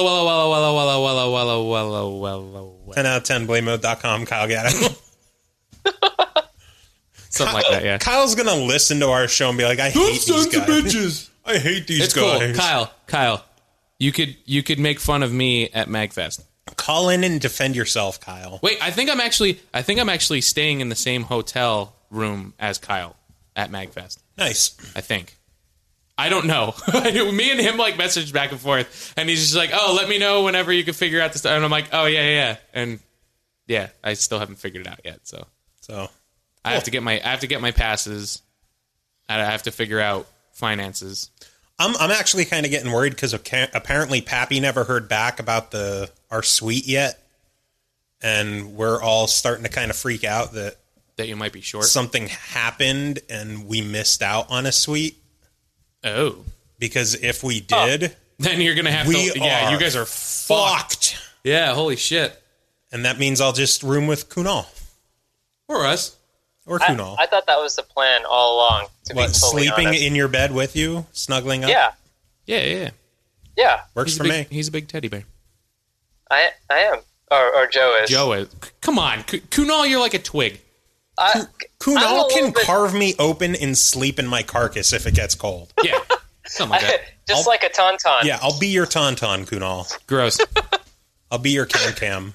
WELLO. 10 out of 10, blaemode.com, Kyle Gaddis. Something like that, yeah. Kyle's going to listen to our show and be like, I hate these guys. Bitches. I hate these It's guys. cool. Kyle, you could make fun of me at MagFest. Call in and defend yourself, Kyle. Wait, I think I'm actually staying in the same hotel room as Kyle at MagFest. Nice. I think. I don't know. Me and him like messaged back and forth, and he's just like, "Oh, let me know whenever you can figure out this." And I'm like, "Oh yeah," and yeah, I still haven't figured it out yet. So I have to get my passes. I have to figure out finances. I'm actually kind of getting worried because apparently Pappy never heard back about our suite yet, and we're all starting to kind of freak out that you might be short. Something happened and we missed out on a suite. Oh, because if we did, then you're gonna have to. Yeah, you guys are fucked. Yeah, holy shit. And that means I'll just room with Kunal or us or Kunal. I thought that was the plan all along. To be totally sleeping honest. in your bed with you, snuggling up. Yeah. Works for me. He's a big teddy bear. I am, or Joe is. Joe is. Come on, Kunal, you're like a twig. Kunal can carve me open and sleep in my carcass if it gets cold. Yeah, something like that. Just like a tauntaun. Yeah, I'll be your tauntaun, Kunal. Gross. I'll be your cam.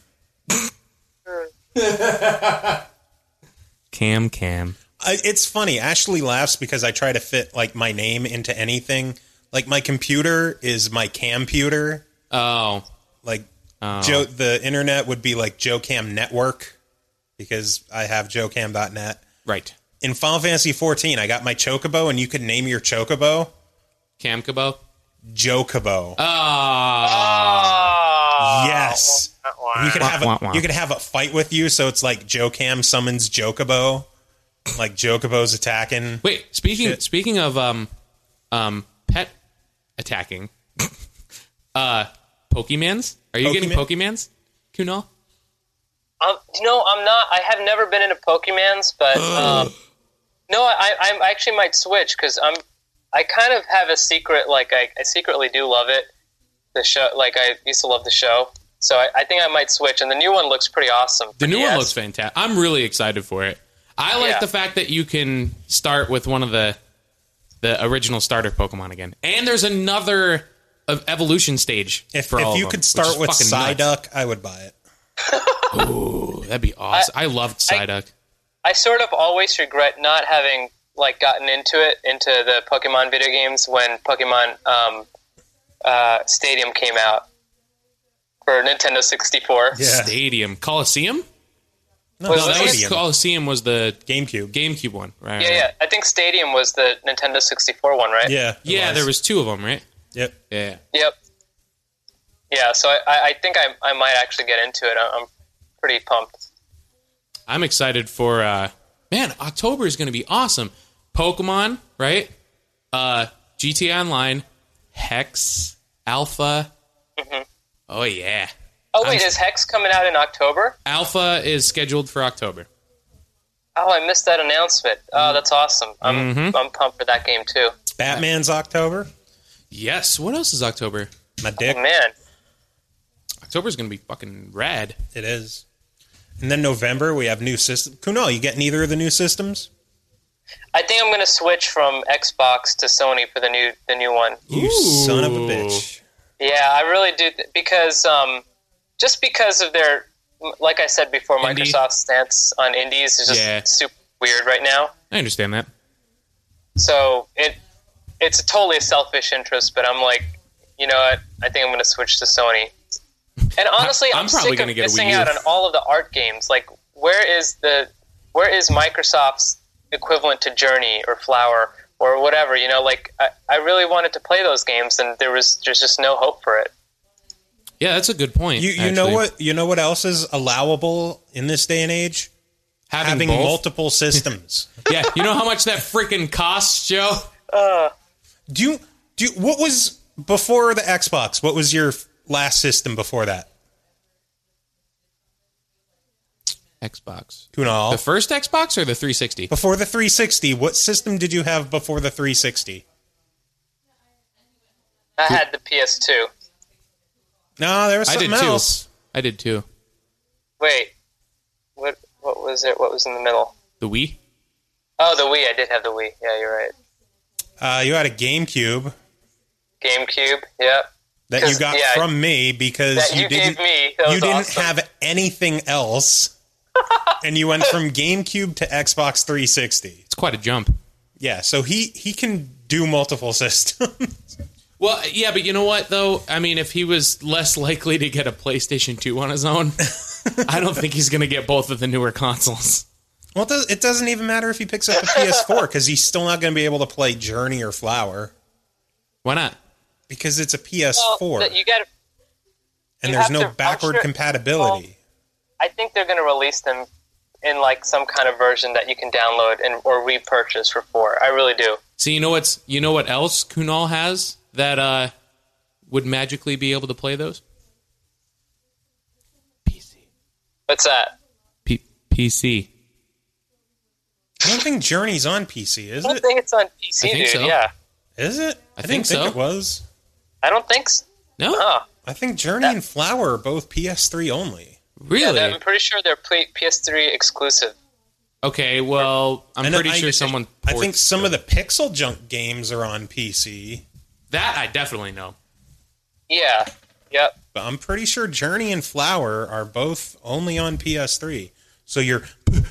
Cam. It's funny. Ashley laughs because I try to fit like my name into anything. Like my computer is my camputer. Oh. Like Joe, the internet would be like Joe Cam Network. Because I have joecam.net. Right. In Final Fantasy 14, I got my Chocobo, and you could name your Chocobo. Camcobo? Jocobo. Oh. Yes. You could have a fight with you, so it's like Joe Cam summons Chocobo. Like Chocobo's attacking. Wait, speaking of pet attacking, Pokemans? Are you getting Pokemans, Kunal? No, I'm not. I have never been into Pokemans, but no, I actually might switch because I kind of have a secret. Like I secretly do love it. The show, like I used to love the show, so I think I might switch. And the new one looks pretty awesome. The new one looks fantastic. I'm really excited for it. I like the fact that you can start with one of the original starter Pokemon again, and there's another evolution stage. If you could start with Psyduck, I would buy it. Ooh, that'd be awesome. I loved Psyduck. I sort of always regret not having like gotten into the Pokemon video games when Pokemon Stadium came out for Nintendo 64. Yeah. Stadium Coliseum? No, that was Coliseum was the GameCube one, right? Yeah. I think Stadium was the Nintendo 64 one, right? Yeah. There was 2 of them, right? Yep. Yeah. Yep. Yeah, so I think I might actually get into it. I'm pretty pumped. I'm excited for October is going to be awesome. Pokemon, right? GTA Online, Hex, Alpha. Mm-hmm. Oh yeah. Oh, wait, is Hex coming out in October? Alpha is scheduled for October. Oh, I missed that announcement. Oh, that's awesome. I'm pumped for that game, too. Batman's October. Yes. What else is October? My dick. Oh, man. October's going to be fucking rad. It is. And then November, we have new systems. Kunal, you get neither of the new systems? I think I'm going to switch from Xbox to Sony for the new one. You son of a bitch. Yeah, I really do. Because, just because of their, like I said before, Indie. Microsoft's stance on indies is just super weird right now. I understand that. So it's totally a selfish interest, but I'm like, you know what? I think I'm going to switch to Sony. And honestly, I'm I'm probably sick gonna of get a missing Wii U. out on all of the art games. Like, where is Microsoft's equivalent to Journey or Flower or whatever? You know, like I really wanted to play those games, and there's just no hope for it. Yeah, that's a good point. You know what? You know what else is allowable in this day and age? Having both? multiple systems. Yeah, you know how much that freaking costs, Joe? Do you? What was before the Xbox? What was your last system before that? Xbox. Kunal. The first Xbox or the 360? Before the 360, what system did you have before the 360? I had the PS2. No, there was I something did else. too. I did too. Wait, what was it? What was in the middle? The Wii? Oh, the Wii. I did have the Wii. Yeah, you're right. You had a GameCube GameCube. Yep. that you got from me because That you you didn't. gave me. That was You didn't awesome. have anything else, and you went from GameCube to Xbox 360. It's quite a jump. Yeah, so he can do multiple systems. Well, yeah, but you know what, though? I mean, if he was less likely to get a PlayStation 2 on his own, I don't think he's going to get both of the newer consoles. Well, it doesn't even matter if he picks up a PS4 because he's still not going to be able to play Journey or Flower Why not? because it's a PS4 Well, you got. and you there's have no to- I'm backward sure- compatibility. I think they're going to release them in like some kind of version that you can download or repurchase for $4. I really do. So you know what else Kunal has that would magically be able to play those? PC. What's that? PC. I don't think Journey's on PC, is I don't it? think it's on PC, I think dude. so. Yeah, Is it? I didn't think so. it was. I don't think so. No? Oh. I think Journey and Flower are both PS3 only. Really? Yeah, I'm pretty sure they're PS3 exclusive. Okay, well, I'm And pretty sure someone... I think some of the Pixel Junk games are on PC, That I definitely know. Yeah. Yep. but I'm pretty sure Journey and Flower are both only on PS3. So your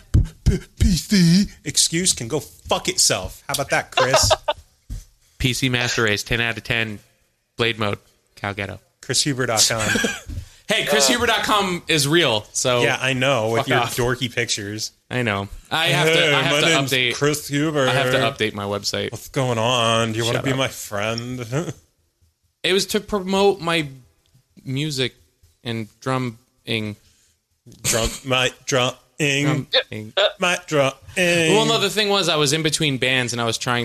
PC excuse can go fuck itself. How about that, Chris? PC Master Race, 10 out of 10, Blade Mode, Calghetto. ChrisHuber.com. Hey, ChrisHuber.com is real, so... Yeah, I know, with Fuck your off. dorky pictures. I know. I have to name's update... Chris Huber. I have to update my website. What's going on? Do you want to Shut be up. my friend? It was to promote my music and drumming. My drumming. My drumming. Well, no, the thing was, I was in between bands, and I was trying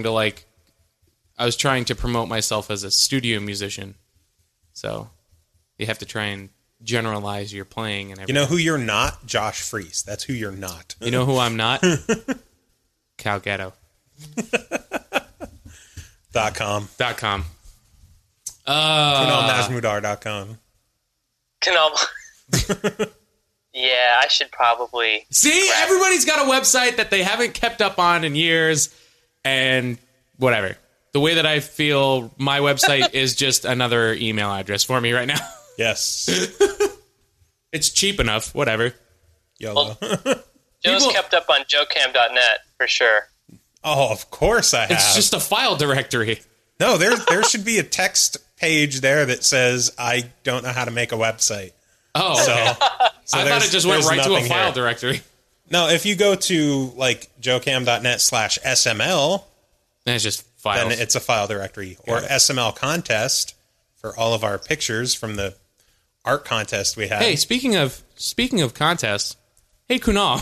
to promote myself as a studio musician. So you have to try and generalize your playing and everything. You know who you're not? Josh Freese. That's who you're not. You know who I'm not? Calghetto.com. .com. Uh, Nazmudar.com. Yeah, I should probably. See, everybody's got a website that they haven't kept up on in years, and whatever. The way that I feel, my website is just another email address for me right now. Yes. It's cheap enough, whatever. YOLO. Joe's People- kept up on joecam.net for sure. Oh, of course I have. It's just a file directory. No, there should be a text page there that says, I don't know how to make a website. Oh, So, okay. so I thought there's- it just went there's right to a nothing file here. directory. No, if you go to like joecam.net/SML, That's just files. then it's a file directory. Or SML contest for all of our pictures from the art contest we had. Hey, speaking of contests, hey Kunal,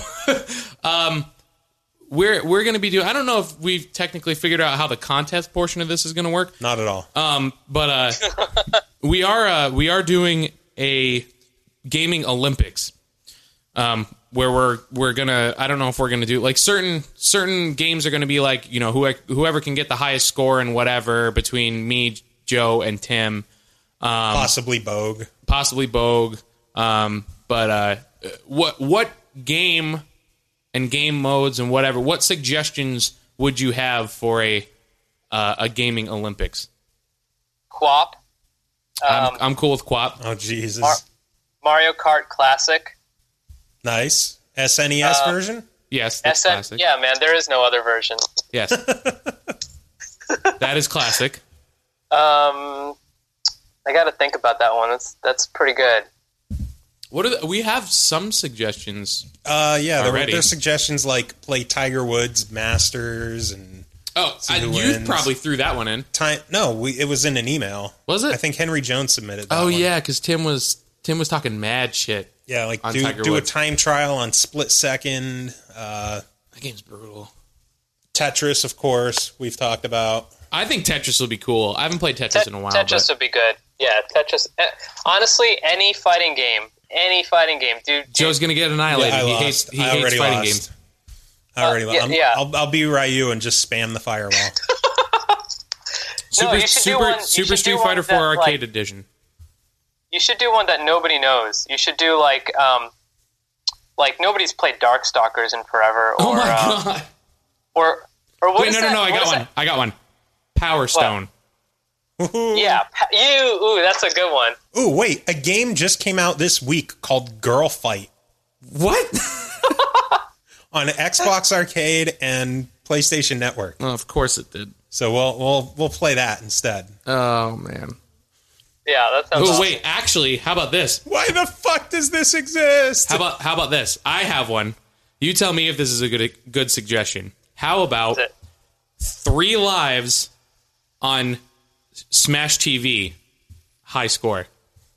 we're going to be doing. I don't know if we've technically figured out how the contest portion of this is going to work, Not at all. but we are doing a gaming Olympics, where we're gonna, I don't know if we're gonna do like certain games are gonna be like, you know, whoever can get the highest score and whatever between me, Joe, and Tim, Possibly Bogue. But what game and game modes and whatever, what suggestions would you have for a gaming Olympics? Quap. I'm cool with Quap. Oh, Jesus. Mario Kart Classic. Nice. SNES version? Yes, that's classic. Yeah, man, there is no other version. Yes. That is classic. I got to think about that one. That's pretty good. We have some suggestions. Yeah, already. there's suggestions like play Tiger Woods Masters and who you wins. probably threw that one in. It was in an email. Was it? I think Henry Jones submitted that Oh one. yeah, because Tim was talking mad shit. Yeah, like on do Tiger a Woods. time trial on Split Second. That game's brutal. Tetris, of course, we've talked about. I think Tetris will be cool. I haven't played Tetris in a while. Tetris would be good. Yeah, Tetris. Honestly, any fighting game, dude. Joe's gonna get annihilated. Yeah, I he lost. hates I already fighting lost. games. I already lost. yeah. I'll be Ryu and just spam the firewall. Super you should do one- you Super should Street do one Fighter 4 that, Arcade like- Edition. You should do one that nobody knows. You should do like nobody's played Darkstalkers in forever. Or, Oh my god! Or what Wait, is no, that? I What got is one. I got one. Power Stone. Yeah, that's a good one. Ooh, wait, a game just came out this week called Girl Fight What? on Xbox Arcade and PlayStation Network. Oh, of course it did. So we'll play that instead. Oh man. Yeah, that sounds. Oh awesome. wait, actually, how about this? Why the fuck does this exist? How about this? I have one. You tell me if this is a good suggestion. How about Is it? 3 lives on Smash TV high score?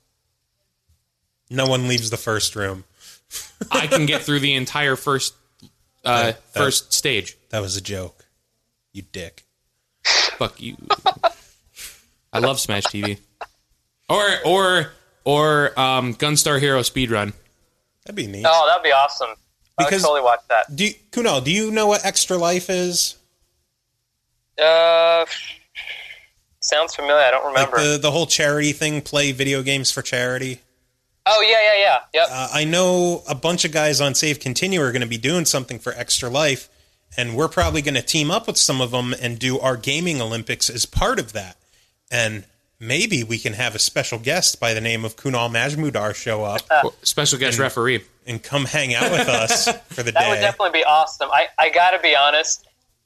No one leaves the first room. I can get through the entire first stage. That was a joke. You dick. Fuck you. I love Smash TV. Or Gunstar Hero Speedrun. That'd be neat. Oh, that'd be awesome. I would Because- totally watch that. Kunal, do you know what Extra Life is? Sounds familiar. I don't remember. Like the whole charity thing, play video games for charity. Oh yeah. Yep. I know a bunch of guys on Save Continue are going to be doing something for Extra Life, and we're probably going to team up with some of them and do our gaming Olympics as part of that. And maybe we can have a special guest by the name of Kunal Majmudar show up Special guest referee. and come hang out with us for the That day. would definitely be awesome. I gotta be honest.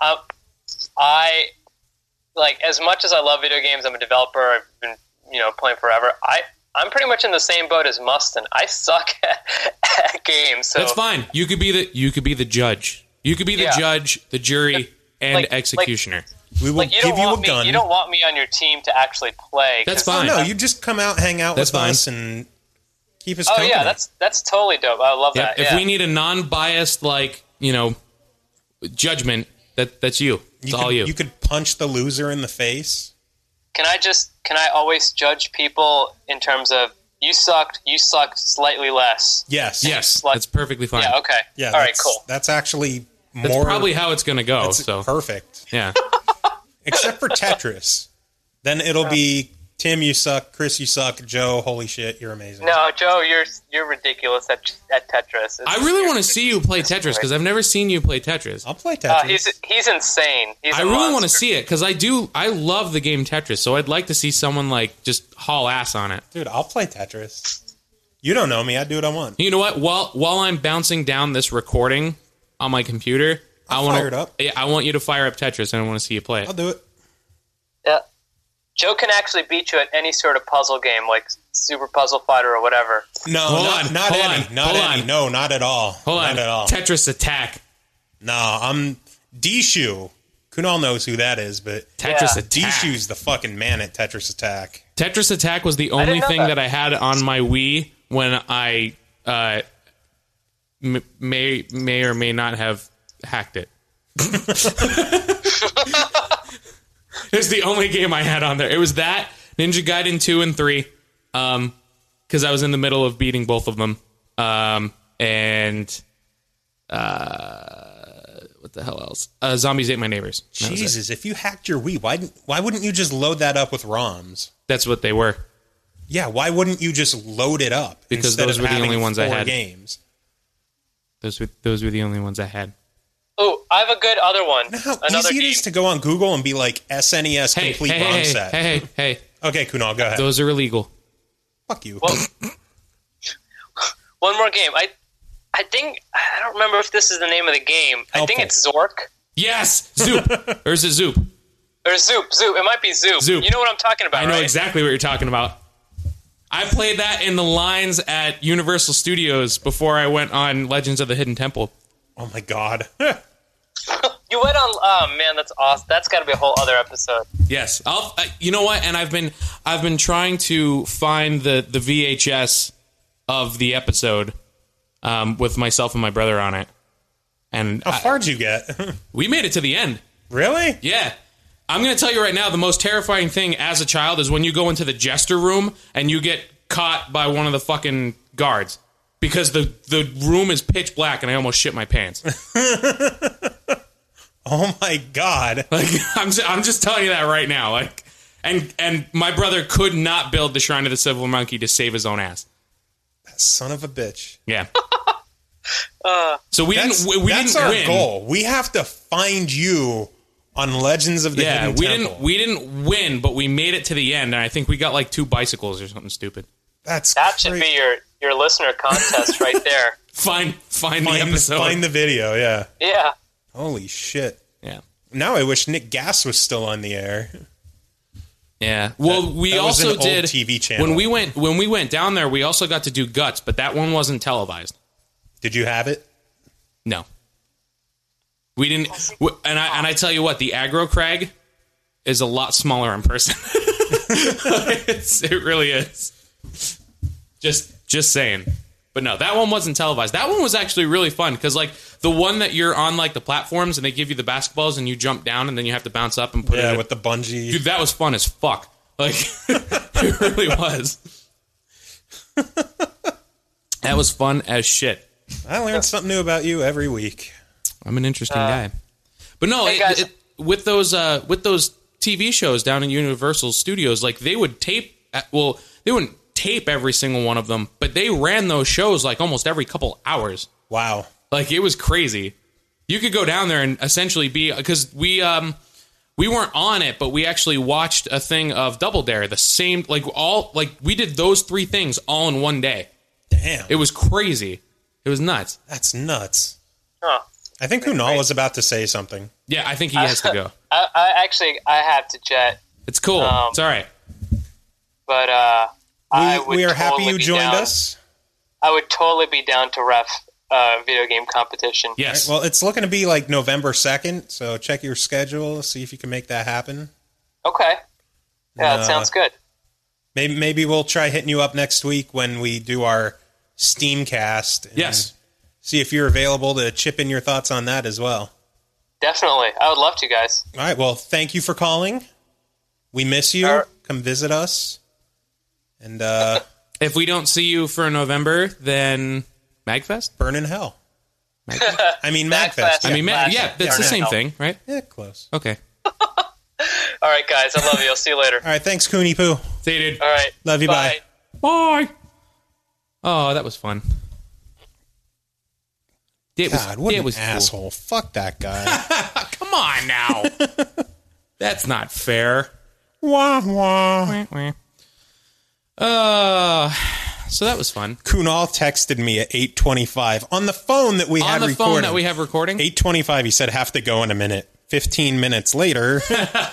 I like, as much as I love video games. I'm a developer. I've been playing forever. I'm pretty much in the same boat as Mustin. I suck at games. So That's fine. You could be the judge. You could be the judge, the jury, and executioner. We will like, you give don't you a want me. gun. You don't want me on your team to actually play. That's 'cause- fine. No, you just come out, hang out That's with fine. us, and keep us Oh company. yeah, that's totally dope. I love Yeah, that. if yeah. we need a non-biased, judgment, that's you. It's all you. You could punch the loser in the face. Can I always judge people in terms of you sucked slightly less? Yes. Yes, like- that's perfectly fine. Yeah. Okay. Yeah. All right. that's- Cool. That's actually That's more. probably how it's going to go. that's So perfect. yeah. Except for Tetris. Then it'll be Tim, you suck. Chris, you suck. Joe, holy shit, you're amazing. No, Joe, you're ridiculous at Tetris. I really want to see you play Tetris because I've never seen you play Tetris. I'll play Tetris. He's insane. He's I a really want to monster. see it because I love the game Tetris. So I'd like to see someone just haul ass on it. Dude, I'll play Tetris. You don't know me. I do what I want. You know what? While I'm bouncing down this recording on my computer, I'll fire it up. Yeah, I want you to fire up Tetris, and I want to see you play it. I'll do it. Yeah. Joe can actually beat you at any sort of puzzle game, like Super Puzzle Fighter or whatever. No, Hold not on, not hold any. on, Not hold any. on. No, not at all. Hold on, Not at all. Tetris Attack. No, I'm Dishu. Kunal knows who that is, but Tetris Yeah. Attack. Dishu's the fucking man at Tetris Attack. Tetris Attack was the didn't only know thing that. that I had on my Wii when I may or may not have hacked it. It's the only game I had on there. It was that, Ninja Gaiden 2 and 3, because I was in the middle of beating both of them. And what the hell else? Zombies Ate My Neighbors. Jesus, if you hacked your Wii, why wouldn't you just load that up with ROMs? That's what they were. Yeah, why wouldn't you just load it up? Because those were the only ones I had. Games. Those were the only ones I had. Oh, I have a good other one. Know how Another easy it game. is to go on Google and be like SNES complete ROM set. Hey. Okay, Kunal, go ahead. Those are illegal. Fuck you. Well, one more game. I think I don't remember if this is the name of the game. I think it's Zork Yes, Zoop. Or is it Zoop? or Zoop. It might be Zoop. Zoop. You know what I'm talking about, I know right? exactly what you're talking about. I played that in the lines at Universal Studios before I went on Legends of the Hidden Temple. Oh my god. You went on. Oh man, that's awesome. That's got to be a whole other episode. Yes, you know what? And I've been trying to find the VHS of the episode with myself and my brother on it. And How far'd you get? we made it to the end. Really? Yeah. I'm going to tell you right now, the most terrifying thing as a child is when you go into the jester room and you get caught by one of the fucking guards. Because the room is pitch black and I almost shit my pants. Oh my god. Like I'm just telling you that right now. Like and my brother could not build the Shrine of the Silver Monkey to save his own ass. That son of a bitch. Yeah. So we That's didn't our win. goal. We have to find you on Legends of the Hidden Temple. we didn't win, but we made it to the end, and I think we got like 2 bicycles or something stupid. That should be your listener contest right there. Find the episode. Find the video, yeah. Yeah. Holy shit. Yeah. Now I wish Nick Gass was still on the air. Yeah. Well, we that was also an old did TV channel. when we went down there. We also got to do Guts, but that one wasn't televised. Did you have it? No. We didn't. And I tell you what, the Aggro Crag is a lot smaller in person. It really is. Just saying. But no, that one wasn't televised. That one was actually really fun because, like, the one that you're on, like, the platforms and they give you the basketballs and you jump down and then you have to bounce up and put it in. With the bungee. Dude, that was fun as fuck. Like, it really was. That was fun as shit. I learned something new about you every week. I'm an interesting guy. But no, Hey, guys. with those TV shows down in Universal Studios, like, they would tape. Well, they wouldn't tape every single one of them, but they ran those shows like almost every couple hours. Wow. Like, it was crazy. You could go down there and essentially be, because we weren't on it, but we actually watched a thing of Double Dare, the same, we did those 3 things all in one day. Damn. It was crazy. It was nuts. That's nuts. Huh. I think Kunal was about to say something. Yeah, I think he has to go. I have to jet, It's cool. It's all right. but We are happy you joined down. us. I would totally be down to ref video game competition. Yes. Well, it's looking to be like November 2nd, so check your schedule, see if you can make that happen. Okay. Yeah, that sounds good. Maybe we'll try hitting you up next week when we do our Steamcast. And Yes. see if you're available to chip in your thoughts on that as well. Definitely. I would love to, guys. All right. Well, thank you for calling. We miss you. Sure. Come visit us. And If we don't see you for November, then MagFest? burn in hell. Mag- I mean, Magfest. MagFest. I mean, Classic. yeah, that's the Burn in same hell. thing, right? Yeah, close. Okay. All right, guys. I love you. I'll see you later. All right. Thanks, Cooney Poo. See you, dude. All right. Love you. Bye. Bye. Oh, that was fun. God, what an cool. asshole. Fuck that guy. Come on now. That's not fair. Wah, wah. So that was fun. Kunal texted me at 8:25 on the phone that we On had the recording. phone that we have recording? 8:25, he said, have to go in a minute. 15 minutes later.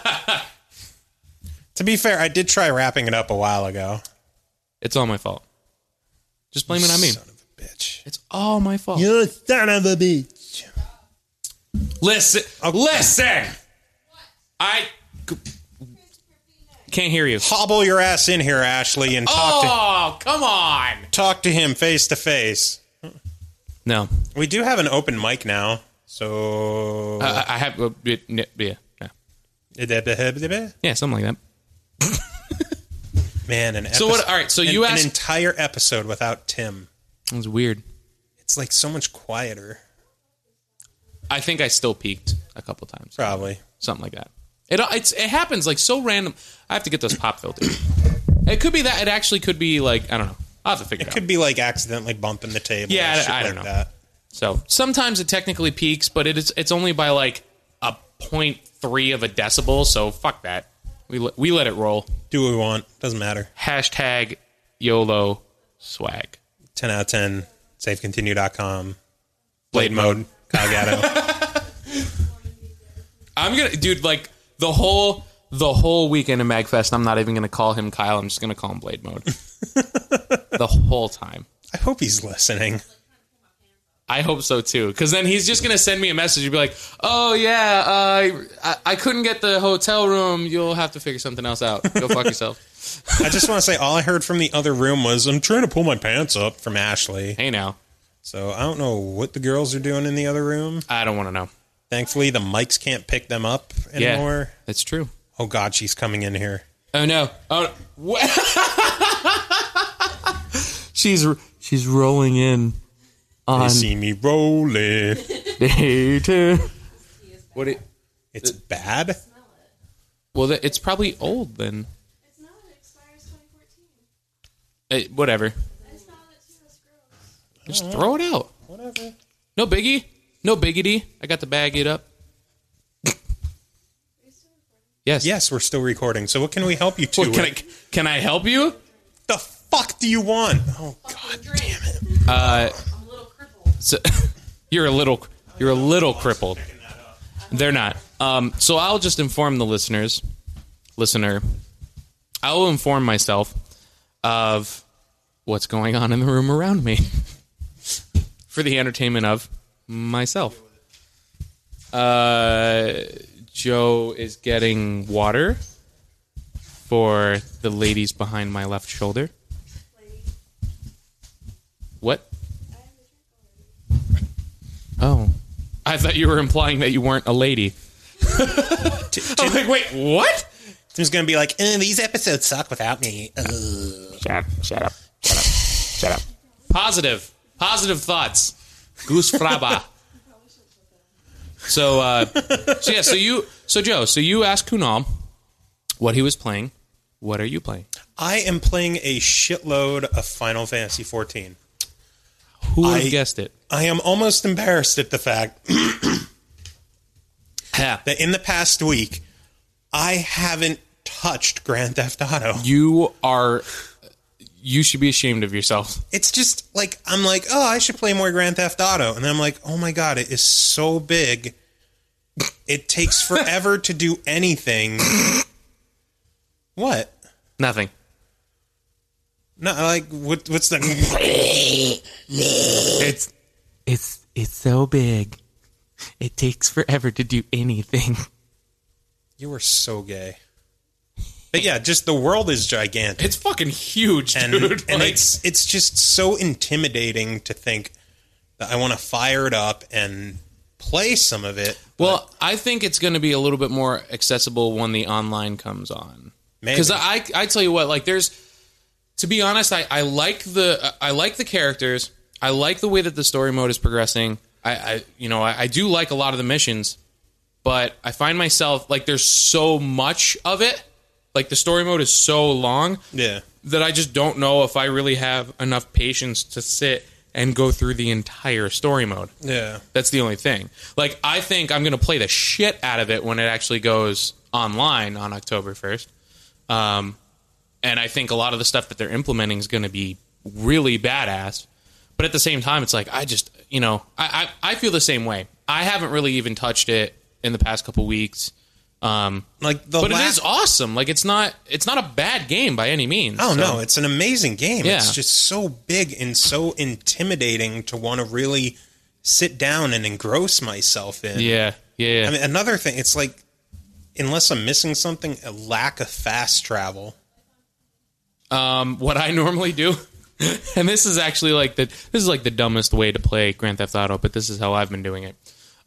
To be fair, I did try wrapping it up a while ago. It's all my fault. Just blame it on me. Son of a bitch. It's all my fault. You son of a bitch. Listen. Listen. I can't hear you. Hobble your ass in here, Ashley, and Oh, come on. talk to him face to face. No. We do have an open mic now, so... I have... yeah. Yeah, something like that. Man, So what? All right. So you an asked. entire episode without Tim. It was weird. It's like so much quieter. I think I still peaked a couple times. Probably. Something like that. It happens like so random. I have to get those pop filters. It could be that. It actually could be like, I don't know. I'll have to figure it out. It could be like accidentally bumping the table. Yeah, or shit I don't like know. that. So sometimes it technically peaks, but it's only by like a 0.3 of a decibel. So fuck that. We let it roll. Do what we want. Doesn't matter. Hashtag YOLO swag. 10 out of 10. SafeContinue.com. Blade mode. Kyle Gatto. I'm gonna, dude, like the whole weekend in MagFest, I'm not even gonna call him Kyle. I'm just gonna call him Blade Mode. The whole time. I hope he's listening. I hope so too, because then he's just gonna send me a message and be like, "Oh yeah, I couldn't get the hotel room. You'll have to figure something else out. Go fuck yourself." I just want to say all I heard from the other room was, I'm trying to pull my pants up from Ashley. Hey now, So I don't know what the girls are doing in the other room. I don't want to know. Thankfully, the mics can't pick them up anymore. Yeah, that's true. Oh, God, she's coming in here. Oh no! Oh, what? she's rolling in They on see me rolling. day two. What? It's bad? Well, it's probably old then. It's not. It expires 2014. Whatever. I smell it too. It's gross. Just throw it out. Whatever. No biggie. No biggity. I got to bag it up. Yes. Yes, we're still recording. So what can we help you to? What, can I help you? The fuck do you want? Oh, God damn it. I'm a little crippled. So, you're a little crippled. They're not. So I'll just inform the listener. I will inform myself of what's going on in the room around me for the entertainment of myself. Joe is getting water for the ladies behind my left shoulder. What? Oh. I thought you were implying that you weren't a lady. I was like, wait, what? Tim's going to be like, these episodes suck without me. Shut up. Positive thoughts. Goose fraba. So Joe, you asked Kunal what he was playing. What are you playing? I am playing a shitload of Final Fantasy XIV. Who would have guessed it? I am almost embarrassed at the fact that in the past week, I haven't touched Grand Theft Auto. You should be ashamed of yourself. It's just like, I'm like, oh, I should play more Grand Theft Auto. And then I'm like, oh my God, it is so big. It takes forever to do anything. What? Nothing. No, like, what's the... It's so big. It takes forever to do anything. You were so gay. But yeah, just the world is gigantic. It's fucking huge, And dude. it's just so intimidating to think that I want to fire it up and play some of it. Well, I think it's going to be a little bit more accessible when the online comes on. Because I tell you what, like, to be honest, I like the characters. I like the way that the story mode is progressing. I do like a lot of the missions, but I find myself like there's so much of it. Like the story mode is so long, that I just don't know if I really have enough patience to sit and go through the entire story mode. Yeah. That's the only thing. Like, I think I'm going to play the shit out of it when it actually goes online on October 1st. And I think a lot of the stuff that they're implementing is going to be really badass. But at the same time, it's like, I just, I feel the same way. I haven't really even touched it in the past couple weeks. It is awesome. Like, it's not a bad game by any means. Oh, no, it's an amazing game. Yeah. It's just so big and so intimidating to want to really sit down and engross myself in. Yeah. I mean, another thing, it's like, unless I'm missing something, a lack of fast travel. What I normally do, and this is actually like the dumbest way to play Grand Theft Auto, but this is how I've been doing it.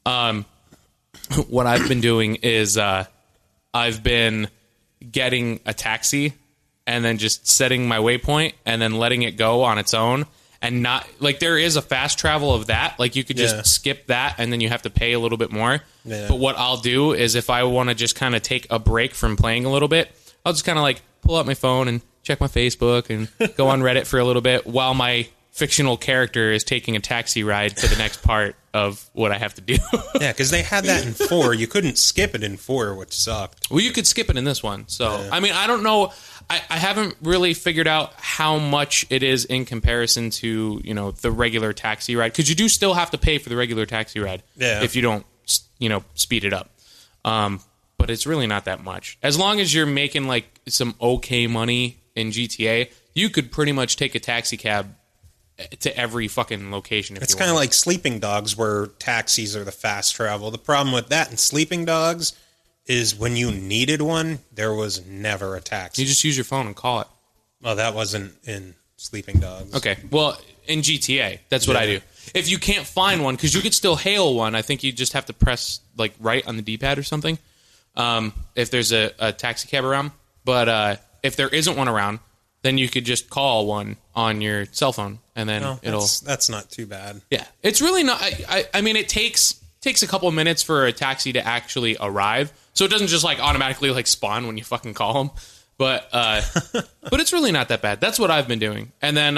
What I've been doing is I've been getting a taxi and then just setting my waypoint and then letting it go on its own. And not like there is a fast travel of that. Like you could just skip that and then you have to pay a little bit more. Yeah. But what I'll do is if I want to just kind of take a break from playing a little bit, I'll just kind of like pull out my phone and check my Facebook and go on Reddit for a little bit while my fictional character is taking a taxi ride to the next part of what I have to do. Yeah, because they had that in 4. You couldn't skip it in 4, which sucked. Well, you could skip it in this one. So, I mean, I don't know. I haven't really figured out how much it is in comparison to, you know, the regular taxi ride. Because you do still have to pay for the regular taxi ride if you don't, you know, speed it up. But it's really not that much. As long as you're making, like, some okay money in GTA, you could pretty much take a taxi cab to every fucking location if It's you kind of want. like Sleeping Dogs, where taxis are the fast travel. The problem with that in Sleeping Dogs is when you needed one, there was never a taxi. You just use your phone and call it. Well, that wasn't in Sleeping Dogs. Okay. Well, in GTA, that's what I do. If you can't find one, because you could still hail one, I think you just have to press like right on the D-pad or something. If there's a taxi cab around, but if there isn't one around, then you could just call one on your cell phone, and then That's not too bad. Yeah, it's really not. I mean, it takes a couple of minutes for a taxi to actually arrive, so it doesn't just like automatically like spawn when you fucking call them. But but it's really not that bad. That's what I've been doing, and then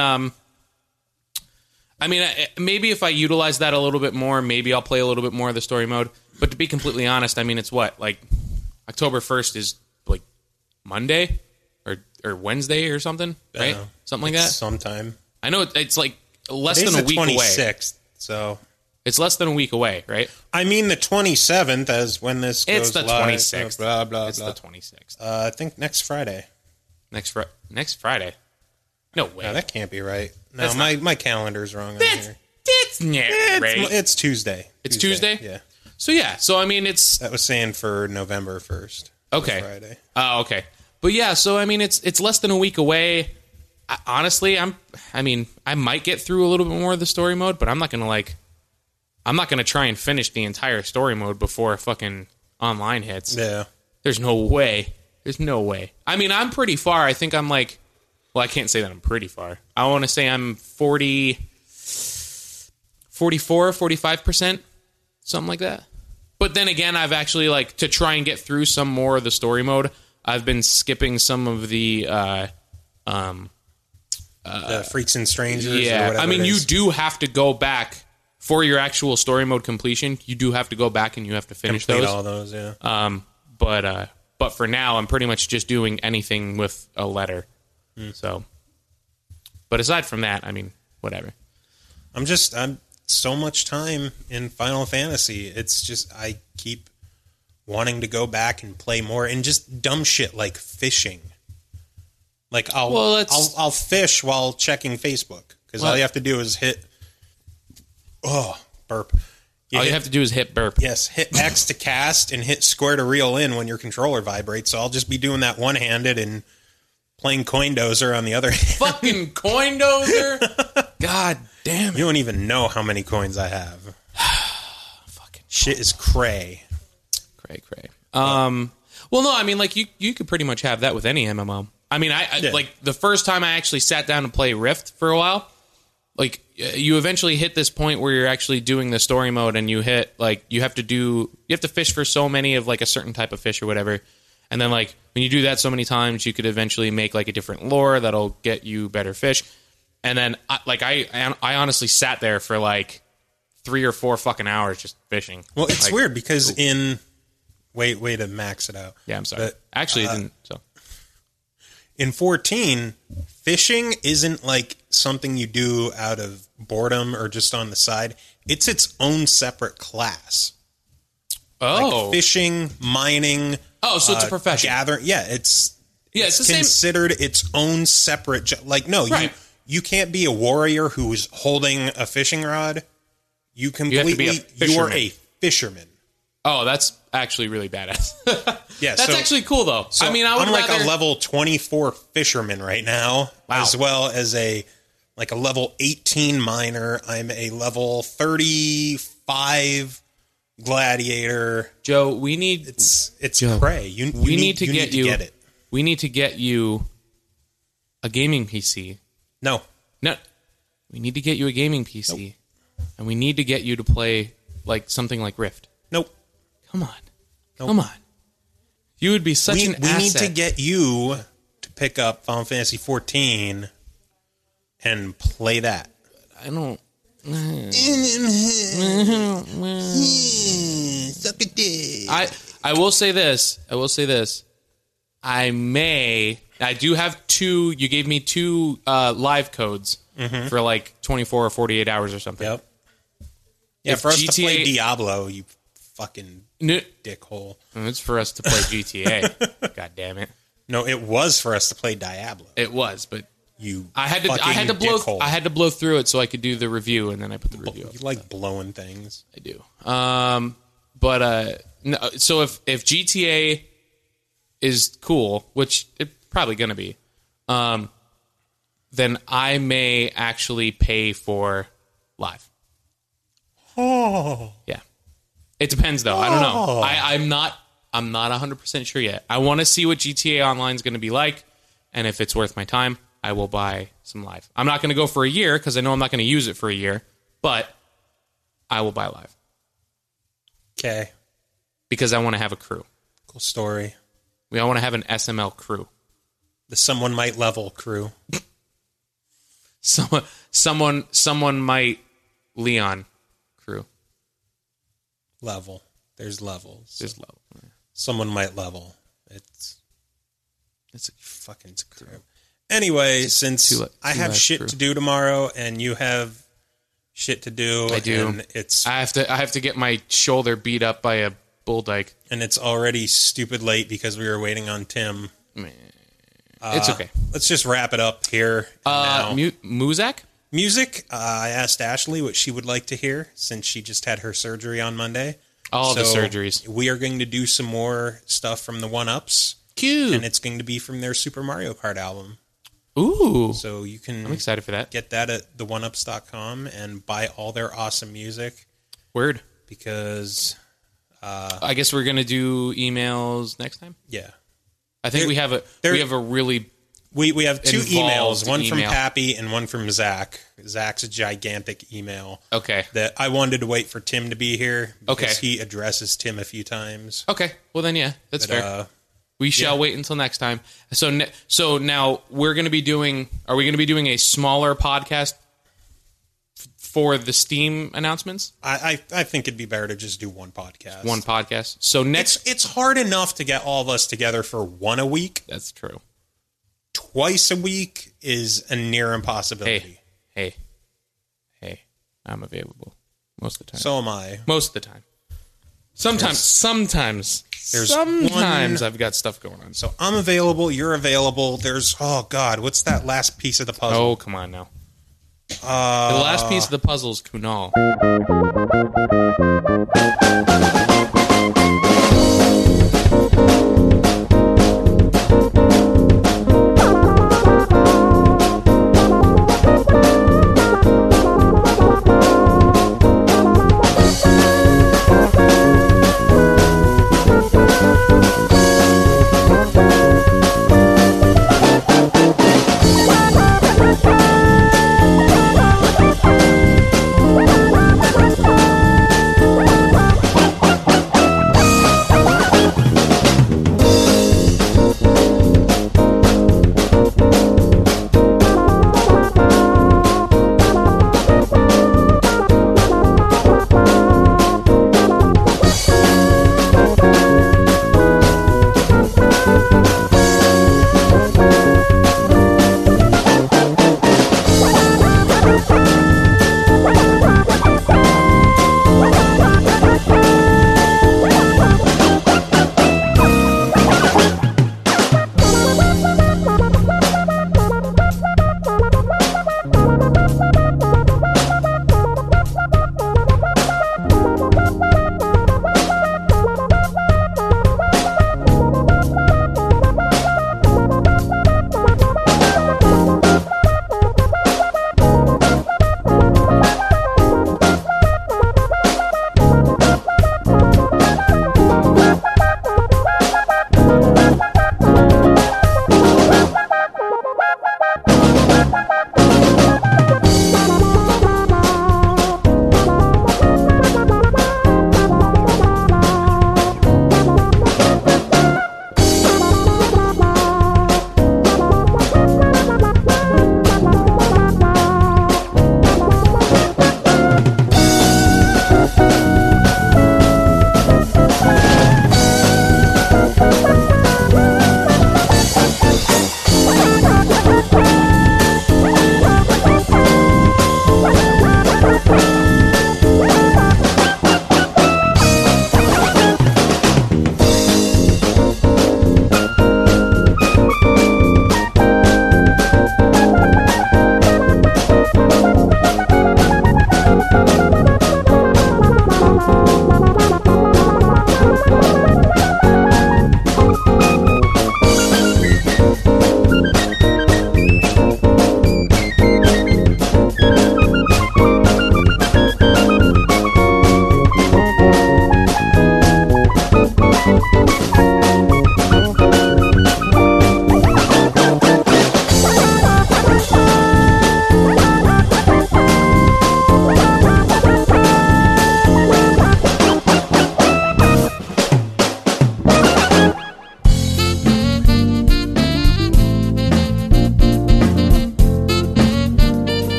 I mean, maybe if I utilize that a little bit more, maybe I'll play a little bit more of the story mode. But to be completely honest, I mean, it's what, like October 1st is like Monday or Wednesday or something, right? Something like that. Sometime. I know it's like less Today's than a week the away. 26th, so It's less than a week away, right? I mean the 27th as when this goes It's the live. 26th. Blah, blah, It's blah. the 26th. I think next Friday. Next Friday. No way. No, that can't be right. No, That's my calendar's wrong on That's here. not right. It's Tuesday. It's Tuesday? Yeah. So yeah, so I mean it's That was saying for November 1st. okay. Friday. Oh, okay. But yeah, so I mean it's less than a week away. Honestly, I might get through a little bit more of the story mode, but I'm not gonna try and finish the entire story mode before fucking online hits. Yeah. There's no way. There's no way. I mean, I'm pretty far. I think I'm like, well, I can't say that I'm pretty far. I want to say I'm 44, 45%, something like that. But then again, I've actually, like, to try and get through some more of the story mode, I've been skipping some of the, Freaks and Strangers or yeah. whatever I mean, it you is. do have to go back for your actual story mode completion. You do have to go back and you have to finish complete those. all those, yeah. But for now, I'm pretty much just doing anything with a letter. So, but aside from that, I mean, whatever. I'm so much time in Final Fantasy. It's just I keep wanting to go back and play more, and just dumb shit like fishing. Like I'll fish while checking Facebook, because all you have to do is hit. Oh, burp! All you have to do is hit burp. Yes, hit X to cast and hit square to reel in when your controller vibrates. So I'll just be doing that one-handed and playing Coin Dozer on the other hand. Fucking Coin Dozer. God damn it! You don't even know how many coins I have. Fucking Shit is cray. cray. Well, no, I mean, like you could pretty much have that with any MMO. I mean, I like the first time I actually sat down to play Rift for a while. Like you eventually hit this point where you're actually doing the story mode, and you hit like you have to fish for so many of like a certain type of fish or whatever, and then like when you do that so many times, you could eventually make like a different lure that'll get you better fish. And then I honestly sat there for like 3 or 4 fucking hours just fishing. Well, it's like, weird because way to max it out. Yeah, I'm sorry. But, Actually, it didn't. So in 14, fishing isn't like something you do out of boredom or just on the side. It's its own separate class. oh, Like fishing, mining. Oh, so it's a profession. Gathering. Yeah, it's yeah, it's the same. considered its own separate. Like no, Right. you can't be a warrior who's holding a fishing rod. You have to be a completely. You are fisherman. a fisherman. Oh, that's actually really badass. Yeah, That's so- actually cool though. So I mean, I would I'm like rather, a level 24 fisherman right now, Wow. as well as a level 18 miner. I'm a level 35 gladiator. Joe. We need It's Joe, prey. You we need to you get you. get it. We need to get you a gaming PC. No. No, we need to get you a gaming PC, and we need to get you to play like something like Rift. Nope. Come on, come on. You would be such an We asset. need to get you to pick up Final Fantasy 14 and play that. I don't. Suck a dick. I will say this. I do have 2. You gave me 2 live codes for like 24 or 48 hours or something. Yep. Yeah, If for us to GTA play Diablo, you fucking No, dickhole. it's for us to play GTA. God damn it! No, it was for us to play Diablo. It was, but You I had to dickhole. blow through it so I could do the review, and then I put the review up. You like blowing things. I do. No, so if GTA is cool, which it's probably going to be, then I may actually pay for live. Oh. Yeah. It depends though. I don't know. I'm not 100% sure yet. I want to see what GTA Online is going to be like, and if it's worth my time, I will buy some live. I'm not going to go for a year because I know I'm not going to use it for a year, but I will buy live Okay. because I want to have a crew. Cool story. We all want to have an SML crew. The Someone Might Level crew. Someone might Leon crew. Level. There's levels. There's low. Someone might level. It's It's fucking crap. Anyway, since I have less shit crew. to do tomorrow and you have shit to do, I do. and it's I have to get my shoulder beat up by a bull dyke. already stupid late because we were waiting on Tim. It's okay. Let's just wrap it up here. Now. Muzak? Music. I asked Ashley what she would like to hear since she just had her surgery on Monday. All the surgeries. We are going to do some more stuff from the 1UPs, Cute. and it's going to be from their Super Mario Kart album. Ooh. So you can I'm excited for that. get that at the1ups.com and buy all their awesome music Word. because, I guess we're gonna do emails next time. yeah. I think we have a really We have 2 Involved emails, one from email. Pappy and one from Zach. Zach's a gigantic email okay. that I wanted to wait for Tim to be here because Okay. he addresses Tim a few times. Okay. Well then, yeah, that's But, fair. We shall wait until next time. So now we're going to be doing. Are we going to be doing a smaller podcast for the Steam announcements? I think it'd be better to just do one podcast. One podcast. So next. It's hard enough to get all of us together for one a week. That's true. Twice a week is a near impossibility. Hey. I'm available most of the time. So am I. Most of the time. Sometimes There's I've got stuff going on. So I'm available. You're available. There's, oh God, what's that last piece of the puzzle? Oh, come on now. The last piece of the puzzle is Kunal.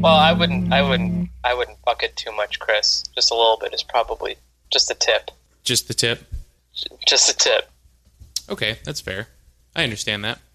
Well, I wouldn't fuck it too much, Chris. Just a little bit is probably just a tip. Just the tip? Just a tip. Okay, that's fair. I understand that.